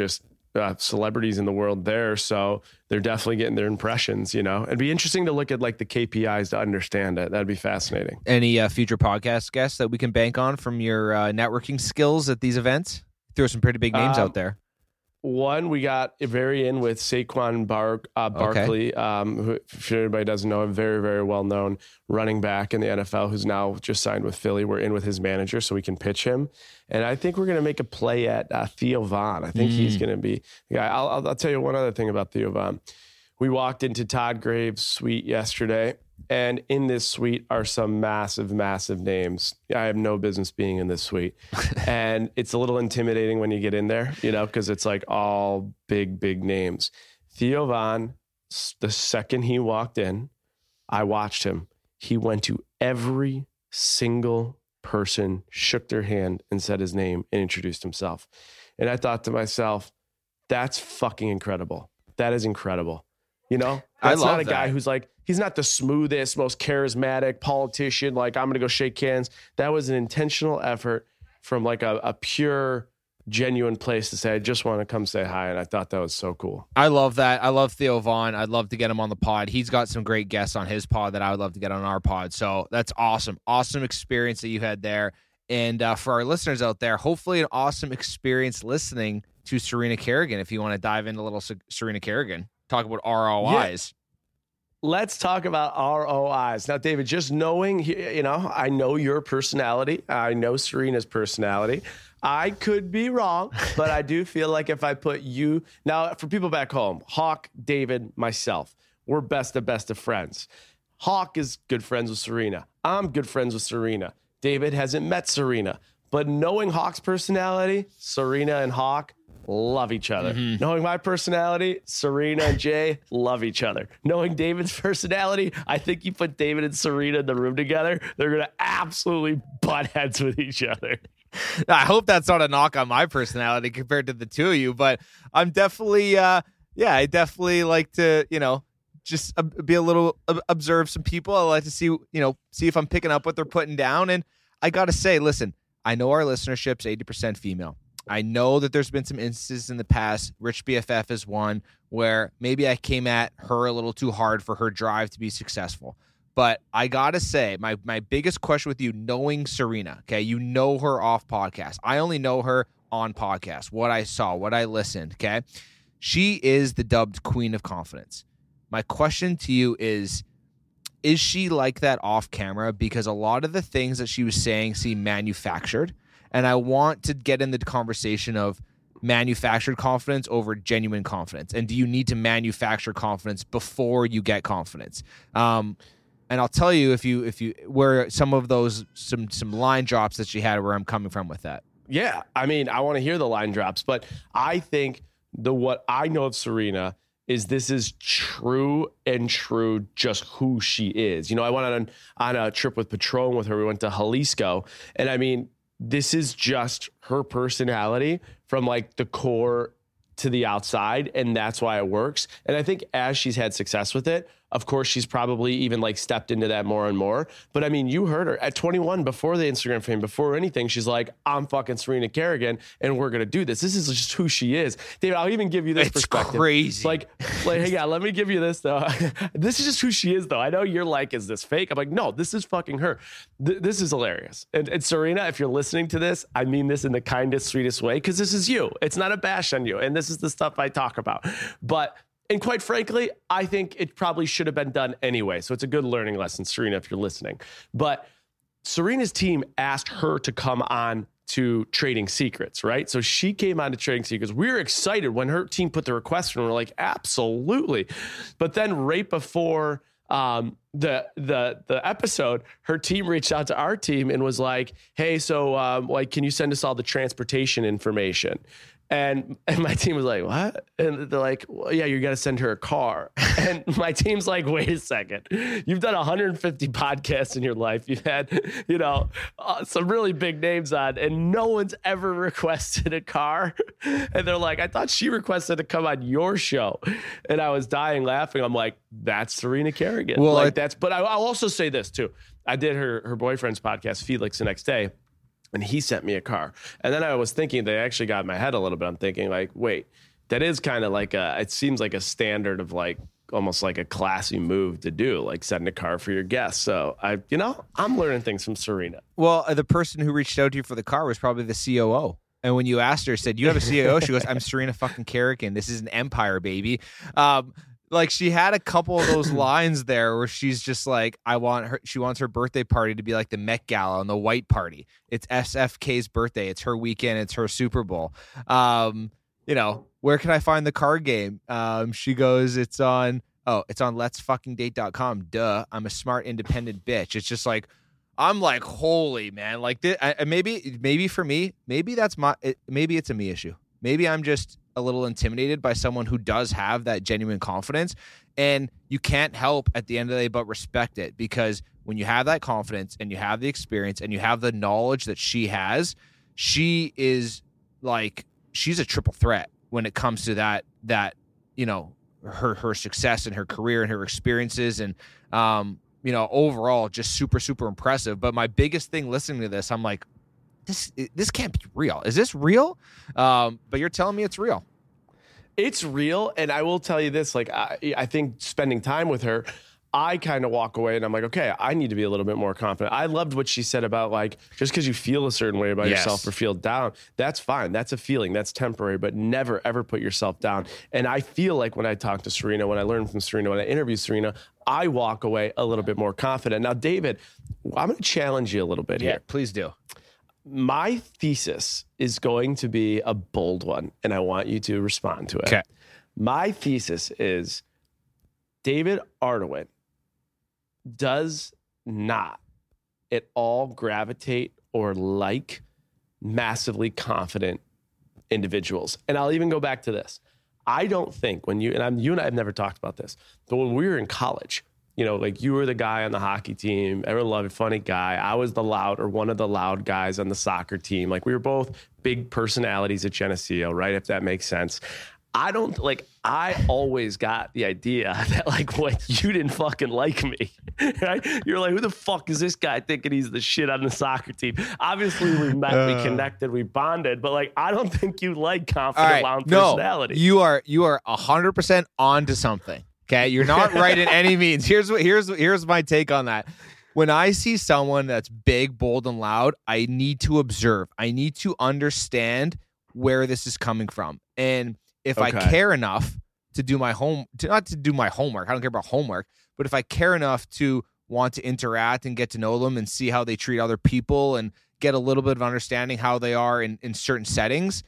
celebrities in the world there. So they're definitely getting their impressions, you know. It'd be interesting to look at like the KPIs to understand it. That'd be fascinating.
Any future podcast guests that we can bank on from your networking skills at these events? Throw some pretty big names out there.
One, we got very in with Saquon Barkley, who, if anybody doesn't know, a very, very well-known running back in the NFL who's now just signed with Philly. We're in with his manager so we can pitch him. And I think we're going to make a play at Theo Von. I think he's going to be the guy. I'll tell you one other thing about Theo Von. We walked into Todd Graves' suite yesterday, and in this suite are some massive, massive names. I have no business being in this suite. And it's a little intimidating when you get in there, you know, because it's like all big, big names. Theo Von, the second he walked in, I watched him. He went to every single person, shook their hand, and said his name and introduced himself. And I thought to myself, that's fucking incredible. That is incredible. You know, that's not a guy who's like, he's not the smoothest, most charismatic politician. Like, I'm going to go shake hands. That was an intentional effort from like a pure, genuine place to say, I just want to come say hi. And I thought that was so cool.
I love that. I love Theo Von. I'd love to get him on the pod. He's got some great guests on his pod that I would love to get on our pod. So that's awesome. Awesome experience that you had there. And for our listeners out there, hopefully an awesome experience listening to Serena Kerrigan. If you want to dive into a little Serena Kerrigan. Talk about ROIs.
Yeah. Let's talk about ROIs. Now, David, just knowing, you know, I know your personality. I know Serena's personality. I could be wrong, but I do feel like if I put you... Now, for people back home, Hawk, David, myself, we're best of friends. Hawk is good friends with Serena. I'm good friends with Serena. David hasn't met Serena. But knowing Hawk's personality, Serena and Hawk love each other. Knowing my personality, Serena and Jay love each other. Knowing David's personality, I think you put David and Serena in the room together, they're going to absolutely butt heads with each other.
I hope that's not a knock on my personality compared to the two of you, but I'm definitely, I definitely like to, you know, just be a little, observe some people. I like to see, you know, see if I'm picking up what they're putting down. And I got to say, listen, I know our listenership's 80% female. I know that there's been some instances in the past, Rich BFF is one, where maybe I came at her a little too hard for her drive to be successful. But I got to say, my biggest question with you, knowing Serena, okay, you know her off podcast. I only know her on podcast, what I saw, what I listened, okay? She is the dubbed queen of confidence. My question to you is she like that off camera? Because a lot of the things that she was saying seem manufactured. And I want to get in the conversation of manufactured confidence over genuine confidence. And do you need to manufacture confidence before you get confidence? And I'll tell you if you where some of those some line drops that she had, where I'm coming from with that.
Yeah, I mean, I want to hear the line drops, but I think what I know of Serena is this is true just who she is. You know, I went on a trip with Patron with her. We went to Jalisco, and I mean, this is just her personality from like the core to the outside, and that's why it works. And I think as she's had success with it, of course, she's probably even like stepped into that more and more. But I mean, you heard her at 21, before the Instagram fame, before anything, she's like, I'm fucking Serena Kerrigan, and we're going to do this. This is just who she is. David, I'll even give you this perspective.
It's crazy.
Like, hey, yeah, let me give you this, though. This is just who she is, though. I know you're like, is this fake? I'm like, no, this is fucking her. This is hilarious. And Serena, if you're listening to this, I mean this in the kindest, sweetest way, because this is you. It's not a bash on you. And this is the stuff I talk about. And quite frankly, I think it probably should have been done anyway. So it's a good learning lesson, Serena, if you're listening. But Serena's team asked her to come on to Trading Secrets, right? So she came on to Trading Secrets. We were excited when her team put the request in. We're like, absolutely. But then right before the episode, her team reached out to our team and was like, hey, so like, can you send us all the transportation information? And my team was like, what? And they're like, well, yeah, you got to send her a car. And my team's like, wait a second. You've done 150 podcasts in your life. You've had, you know, some really big names on, and no one's ever requested a car. And they're like, I thought she requested to come on your show. And I was dying laughing. I'm like, that's Serena Kerrigan.
Well,
like but I'll also say this too. I did her boyfriend's podcast, Felix, the next day. And he sent me a car. And then I was thinking, they actually got in my head a little bit. I'm thinking like, wait, That is kind of like it seems like a standard of like almost like a classy move to do, like setting a car for your guests. So I'm learning things from Serena.
Well, the person who reached out to you for the car was probably the COO. And when you asked her, said, "You have a COO?" She goes, "I'm Serena fucking Kerrigan. This is an empire, baby." Like she had a couple of those lines there where she's just like, she wants her birthday party to be like the Met Gala and the white party. It's SFK's birthday. It's her weekend. It's her Super Bowl. Where can I find the card game? She goes, it's on letsfuckingdate.com. Duh. I'm a smart, independent bitch. It's just like, I'm like, holy man. Like maybe for me, maybe it's a me issue. Maybe I'm just a little intimidated by someone who does have that genuine confidence, and you can't help at the end of the day but respect it, because when you have that confidence and you have the experience and you have the knowledge that she has, she is like, she's a triple threat when it comes to that her success and her career and her experiences, and overall just super, super impressive. But my biggest thing listening to this, I'm like, this can't be real. Is this real? But you're telling me it's real.
It's real. And I will tell you this, like, I think spending time with her, I kind of walk away and I'm like, okay, I need to be a little bit more confident. I loved what she said about, like, just because you feel a certain way about yourself or feel down, that's fine. That's a feeling. That's temporary, but never, ever put yourself down. And I feel like when I talk to Serena, when I learn from Serena, when I interview Serena, I walk away a little bit more confident. Now, David, I'm going to challenge you a little bit here.
Yeah, please do.
My thesis is going to be a bold one, and I want you to respond to it.
Okay.
My thesis is David Ardoin does not at all gravitate or like massively confident individuals. And I'll even go back to this. I don't think you and I have never talked about this, but when we were in college, like you were the guy on the hockey team, everyone loved it, funny guy. I was one of the loud guys on the soccer team. Like we were both big personalities at Geneseo, right? If that makes sense. I always got the idea that like, what, you didn't fucking like me, right? You're like, who the fuck is this guy thinking he's the shit on the soccer team? Obviously we met, we connected, we bonded, but like, I don't think you like confident, loud personality.
You are 100% onto something. Okay. You're not right in any means. Here's my take on that. When I see someone that's big, bold, and loud, I need to observe. I need to understand where this is coming from. And if I care enough to do my not to do my homework, I don't care about homework, but if I care enough to want to interact and get to know them and see how they treat other people and get a little bit of understanding how they are in certain settings,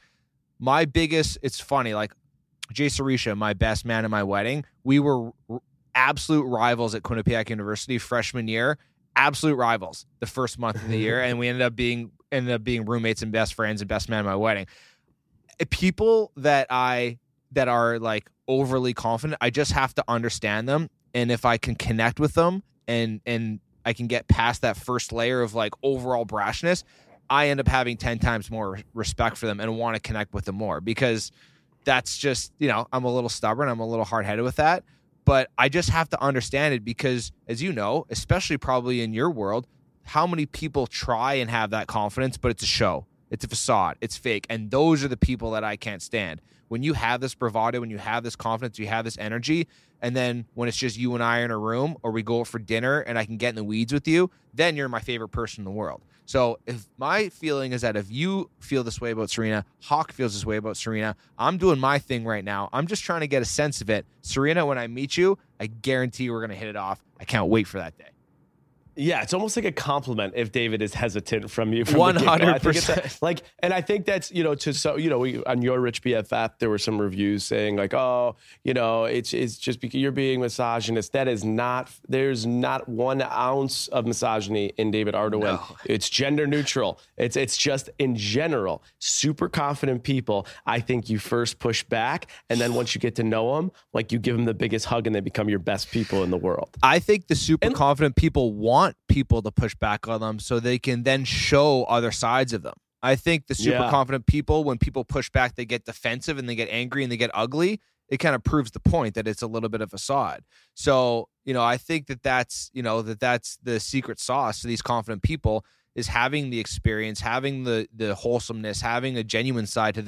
it's funny, like Jay Sarisha, my best man at my wedding, we were absolute rivals at Quinnipiac University freshman year, absolute rivals the first month of the year, and we ended up being roommates and best friends and best man at my wedding. People that are like overly confident, I just have to understand them, and if I can connect with them and I can get past that first layer of like overall brashness, I end up having 10 times more respect for them and want to connect with them more, because that's just, I'm a little stubborn, I'm a little hard-headed with that, but I just have to understand it, because as you know, especially probably in your world, how many people try and have that confidence, but it's a show. It's a facade. It's fake. And those are the people that I can't stand. When you have this bravado, when you have this confidence, you have this energy, and then when it's just you and I in a room, or we go out for dinner and I can get in the weeds with you, then you're my favorite person in the world. So if my feeling is that if you feel this way about Serena, Hawk feels this way about Serena, I'm doing my thing right now. I'm just trying to get a sense of it. Serena, when I meet you, I guarantee we're going to hit it off. I can't wait for that day.
Yeah, it's almost like a compliment if David is hesitant from you. From
100%.
And I think that's, on Your Rich BFF, there were some reviews saying like, oh, it's just because you're being misogynist. There's not 1 ounce of misogyny in David Ardoin. No. It's gender neutral. It's just in general, super confident people. I think you first push back, and then once you get to know them, like you give them the biggest hug and they become your best people in the world.
I think the super confident people want people to push back on them so they can then show other sides of them. I think the super confident people, when people push back, they get defensive and they get angry and they get ugly. It kind of proves the point that it's a little bit of a facade. So, I think that's the secret sauce to these confident people, is having the experience, having the wholesomeness, having a genuine side to them,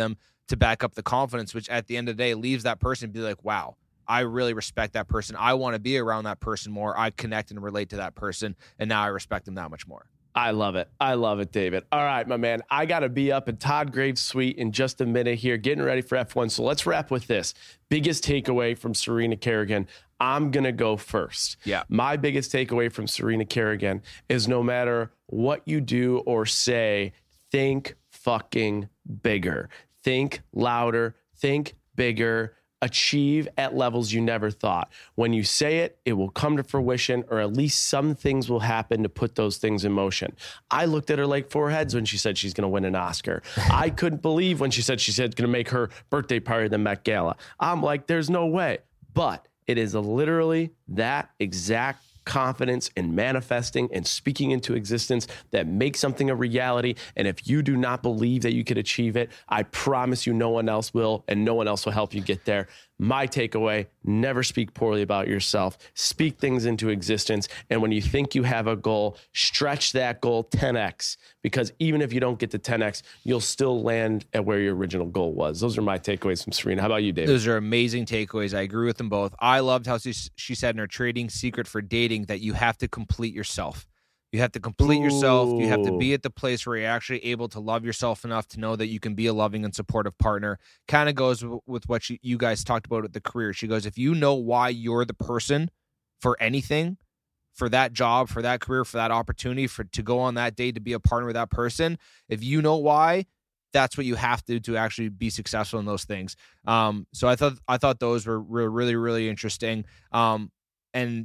to back up the confidence, which at the end of the day leaves that person be like, wow, I really respect that person. I want to be around that person more. I connect and relate to that person, and now I respect them that much more.
I love it. I love it, David. All right, my man. I got to be up at Todd Graves' suite in just a minute here, getting ready for F1. So let's wrap with this. Biggest takeaway from Serena Kerrigan. I'm going to go first.
Yeah.
My biggest takeaway from Serena Kerrigan is no matter what you do or say, think fucking bigger. Think louder. Think bigger. Achieve at levels you never thought. When you say it, it will come to fruition, or at least some things will happen to put those things in motion. I looked at her like four heads when she said she's going to win an Oscar. I couldn't believe when she said going to make her birthday party the Met Gala. I'm like, there's no way. But it is literally that exact confidence in manifesting and speaking into existence that makes something a reality. And if you do not believe that you could achieve it, I promise you no one else will, and no one else will help you get there. My takeaway, never speak poorly about yourself. Speak things into existence. And when you think you have a goal, stretch that goal 10x, because even if you don't get to 10x, you'll still land at where your original goal was. Those are my takeaways from Serena. How about you, David?
Those are amazing takeaways. I agree with them both. I loved how she said in her trading secret for dating that you have to complete yourself. You have to complete yourself. You have to be at the place where you're actually able to love yourself enough to know that you can be a loving and supportive partner. Kind of goes with what you guys talked about with the career. She goes, if you know why you're the person for anything, for that job, for that career, for that opportunity, to go on that date, to be a partner with that person, if you know why, that's what you have to actually be successful in those things. So I thought those were really, really interesting. And,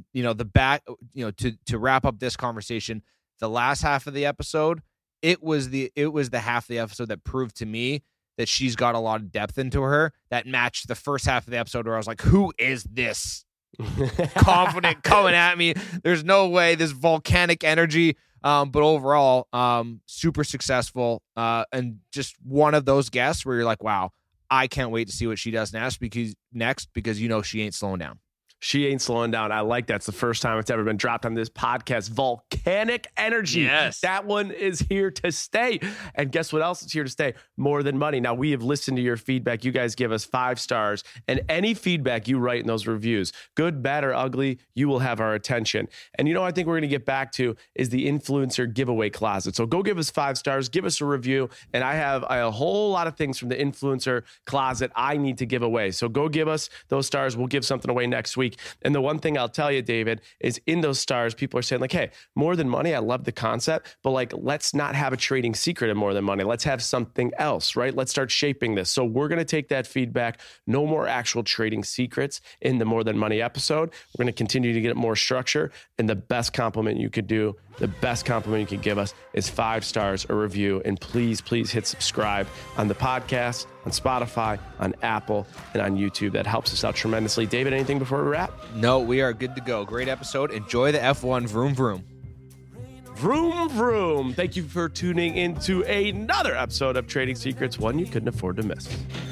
to wrap up this conversation, the last half of the episode, it was the half of the episode that proved to me that she's got a lot of depth into her that matched the first half of the episode where I was like, who is this confident coming at me? There's no way, this volcanic energy. But overall, super successful. And just one of those guests where you're like, wow, I can't wait to see what she does next because she ain't slowing down.
She ain't slowing down. I like that. It's the first time it's ever been dropped on this podcast. Volcanic energy.
Yes.
That one is here to stay. And guess what else is here to stay? More Than Money. Now, we have listened to your feedback. You guys give us 5 stars. And any feedback you write in those reviews, good, bad, or ugly, you will have our attention. And I think we're going to get back to is the influencer giveaway closet. So go give us 5 stars. Give us a review. And I have a whole lot of things from the influencer closet I need to give away. So go give us those stars. We'll give something away next week. And the one thing I'll tell you, David, is in those stars, people are saying like, hey, More Than Money, I love the concept, but like, let's not have a trading secret in More Than Money. Let's have something else, right? Let's start shaping this. So we're going to take that feedback. No more actual trading secrets in the More Than Money episode. We're going to continue to get more structure. And the best compliment you could do, the best compliment you can give us is 5 stars, a review. And please, please hit subscribe on the podcast, on Spotify, on Apple, and on YouTube. That helps us out tremendously. David, anything before we wrap?
No, we are good to go. Great episode. Enjoy the F1. Vroom, vroom.
Vroom, vroom. Thank you for tuning into another episode of Trading Secrets, one you couldn't afford to miss.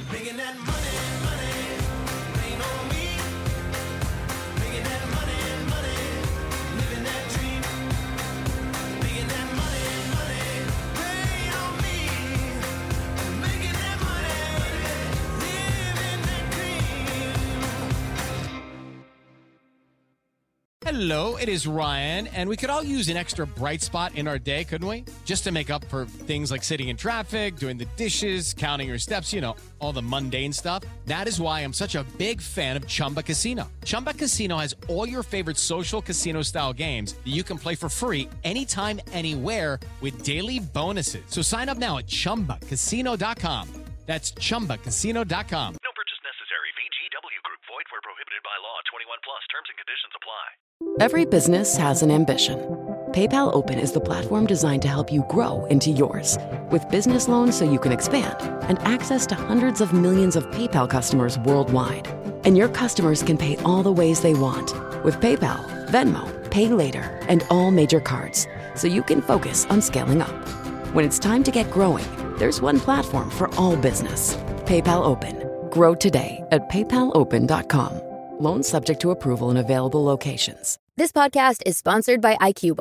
Hello, it is Ryan, and we could all use an extra bright spot in our day, couldn't we? Just to make up for things like sitting in traffic, doing the dishes, counting your steps, all the mundane stuff. That is why I'm such a big fan of Chumba Casino. Chumba Casino has all your favorite social casino-style games that you can play for free anytime, anywhere with daily bonuses. So sign up now at ChumbaCasino.com. That's ChumbaCasino.com.
No purchase necessary. VGW Group. Void where prohibited by law. 21 plus. Terms and conditions apply.
Every business has an ambition. PayPal Open is the platform designed to help you grow into yours. With business loans so you can expand and access to hundreds of millions of PayPal customers worldwide. And your customers can pay all the ways they want with PayPal, Venmo, Pay Later, and all major cards, so you can focus on scaling up. When it's time to get growing, there's one platform for all business. PayPal Open. Grow today at paypalopen.com. Loans subject to approval in available locations.
This podcast is sponsored by IQ Bar.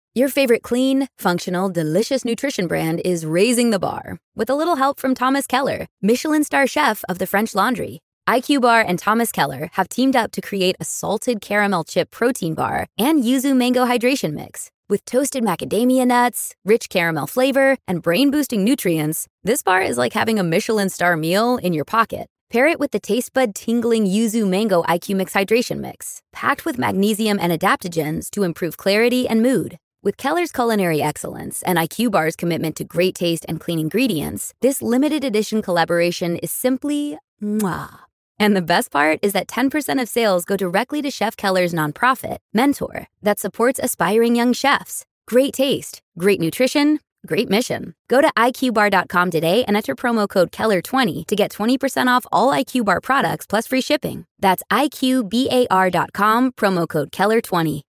Your favorite clean, functional, delicious nutrition brand is raising the bar with a little help from Thomas Keller, Michelin star chef of the French Laundry. IQ Bar and Thomas Keller have teamed up to create a salted caramel chip protein bar and yuzu mango hydration mix. With toasted macadamia nuts, rich caramel flavor, and brain-boosting nutrients, this bar is like having a Michelin star meal in your pocket. Pair it with the taste bud tingling yuzu mango IQ Mix hydration mix, packed with magnesium and adaptogens to improve clarity and mood. With Keller's culinary excellence and IQ Bar's commitment to great taste and clean ingredients, this limited edition collaboration is simply mwah. And the best part is that 10% of sales go directly to Chef Keller's nonprofit, Mentor, that supports aspiring young chefs. Great taste, great nutrition, great mission. Go to IQBar.com today and enter promo code Keller20 to get 20% off all IQ Bar products plus free shipping. That's IQBAR.com, promo code Keller20.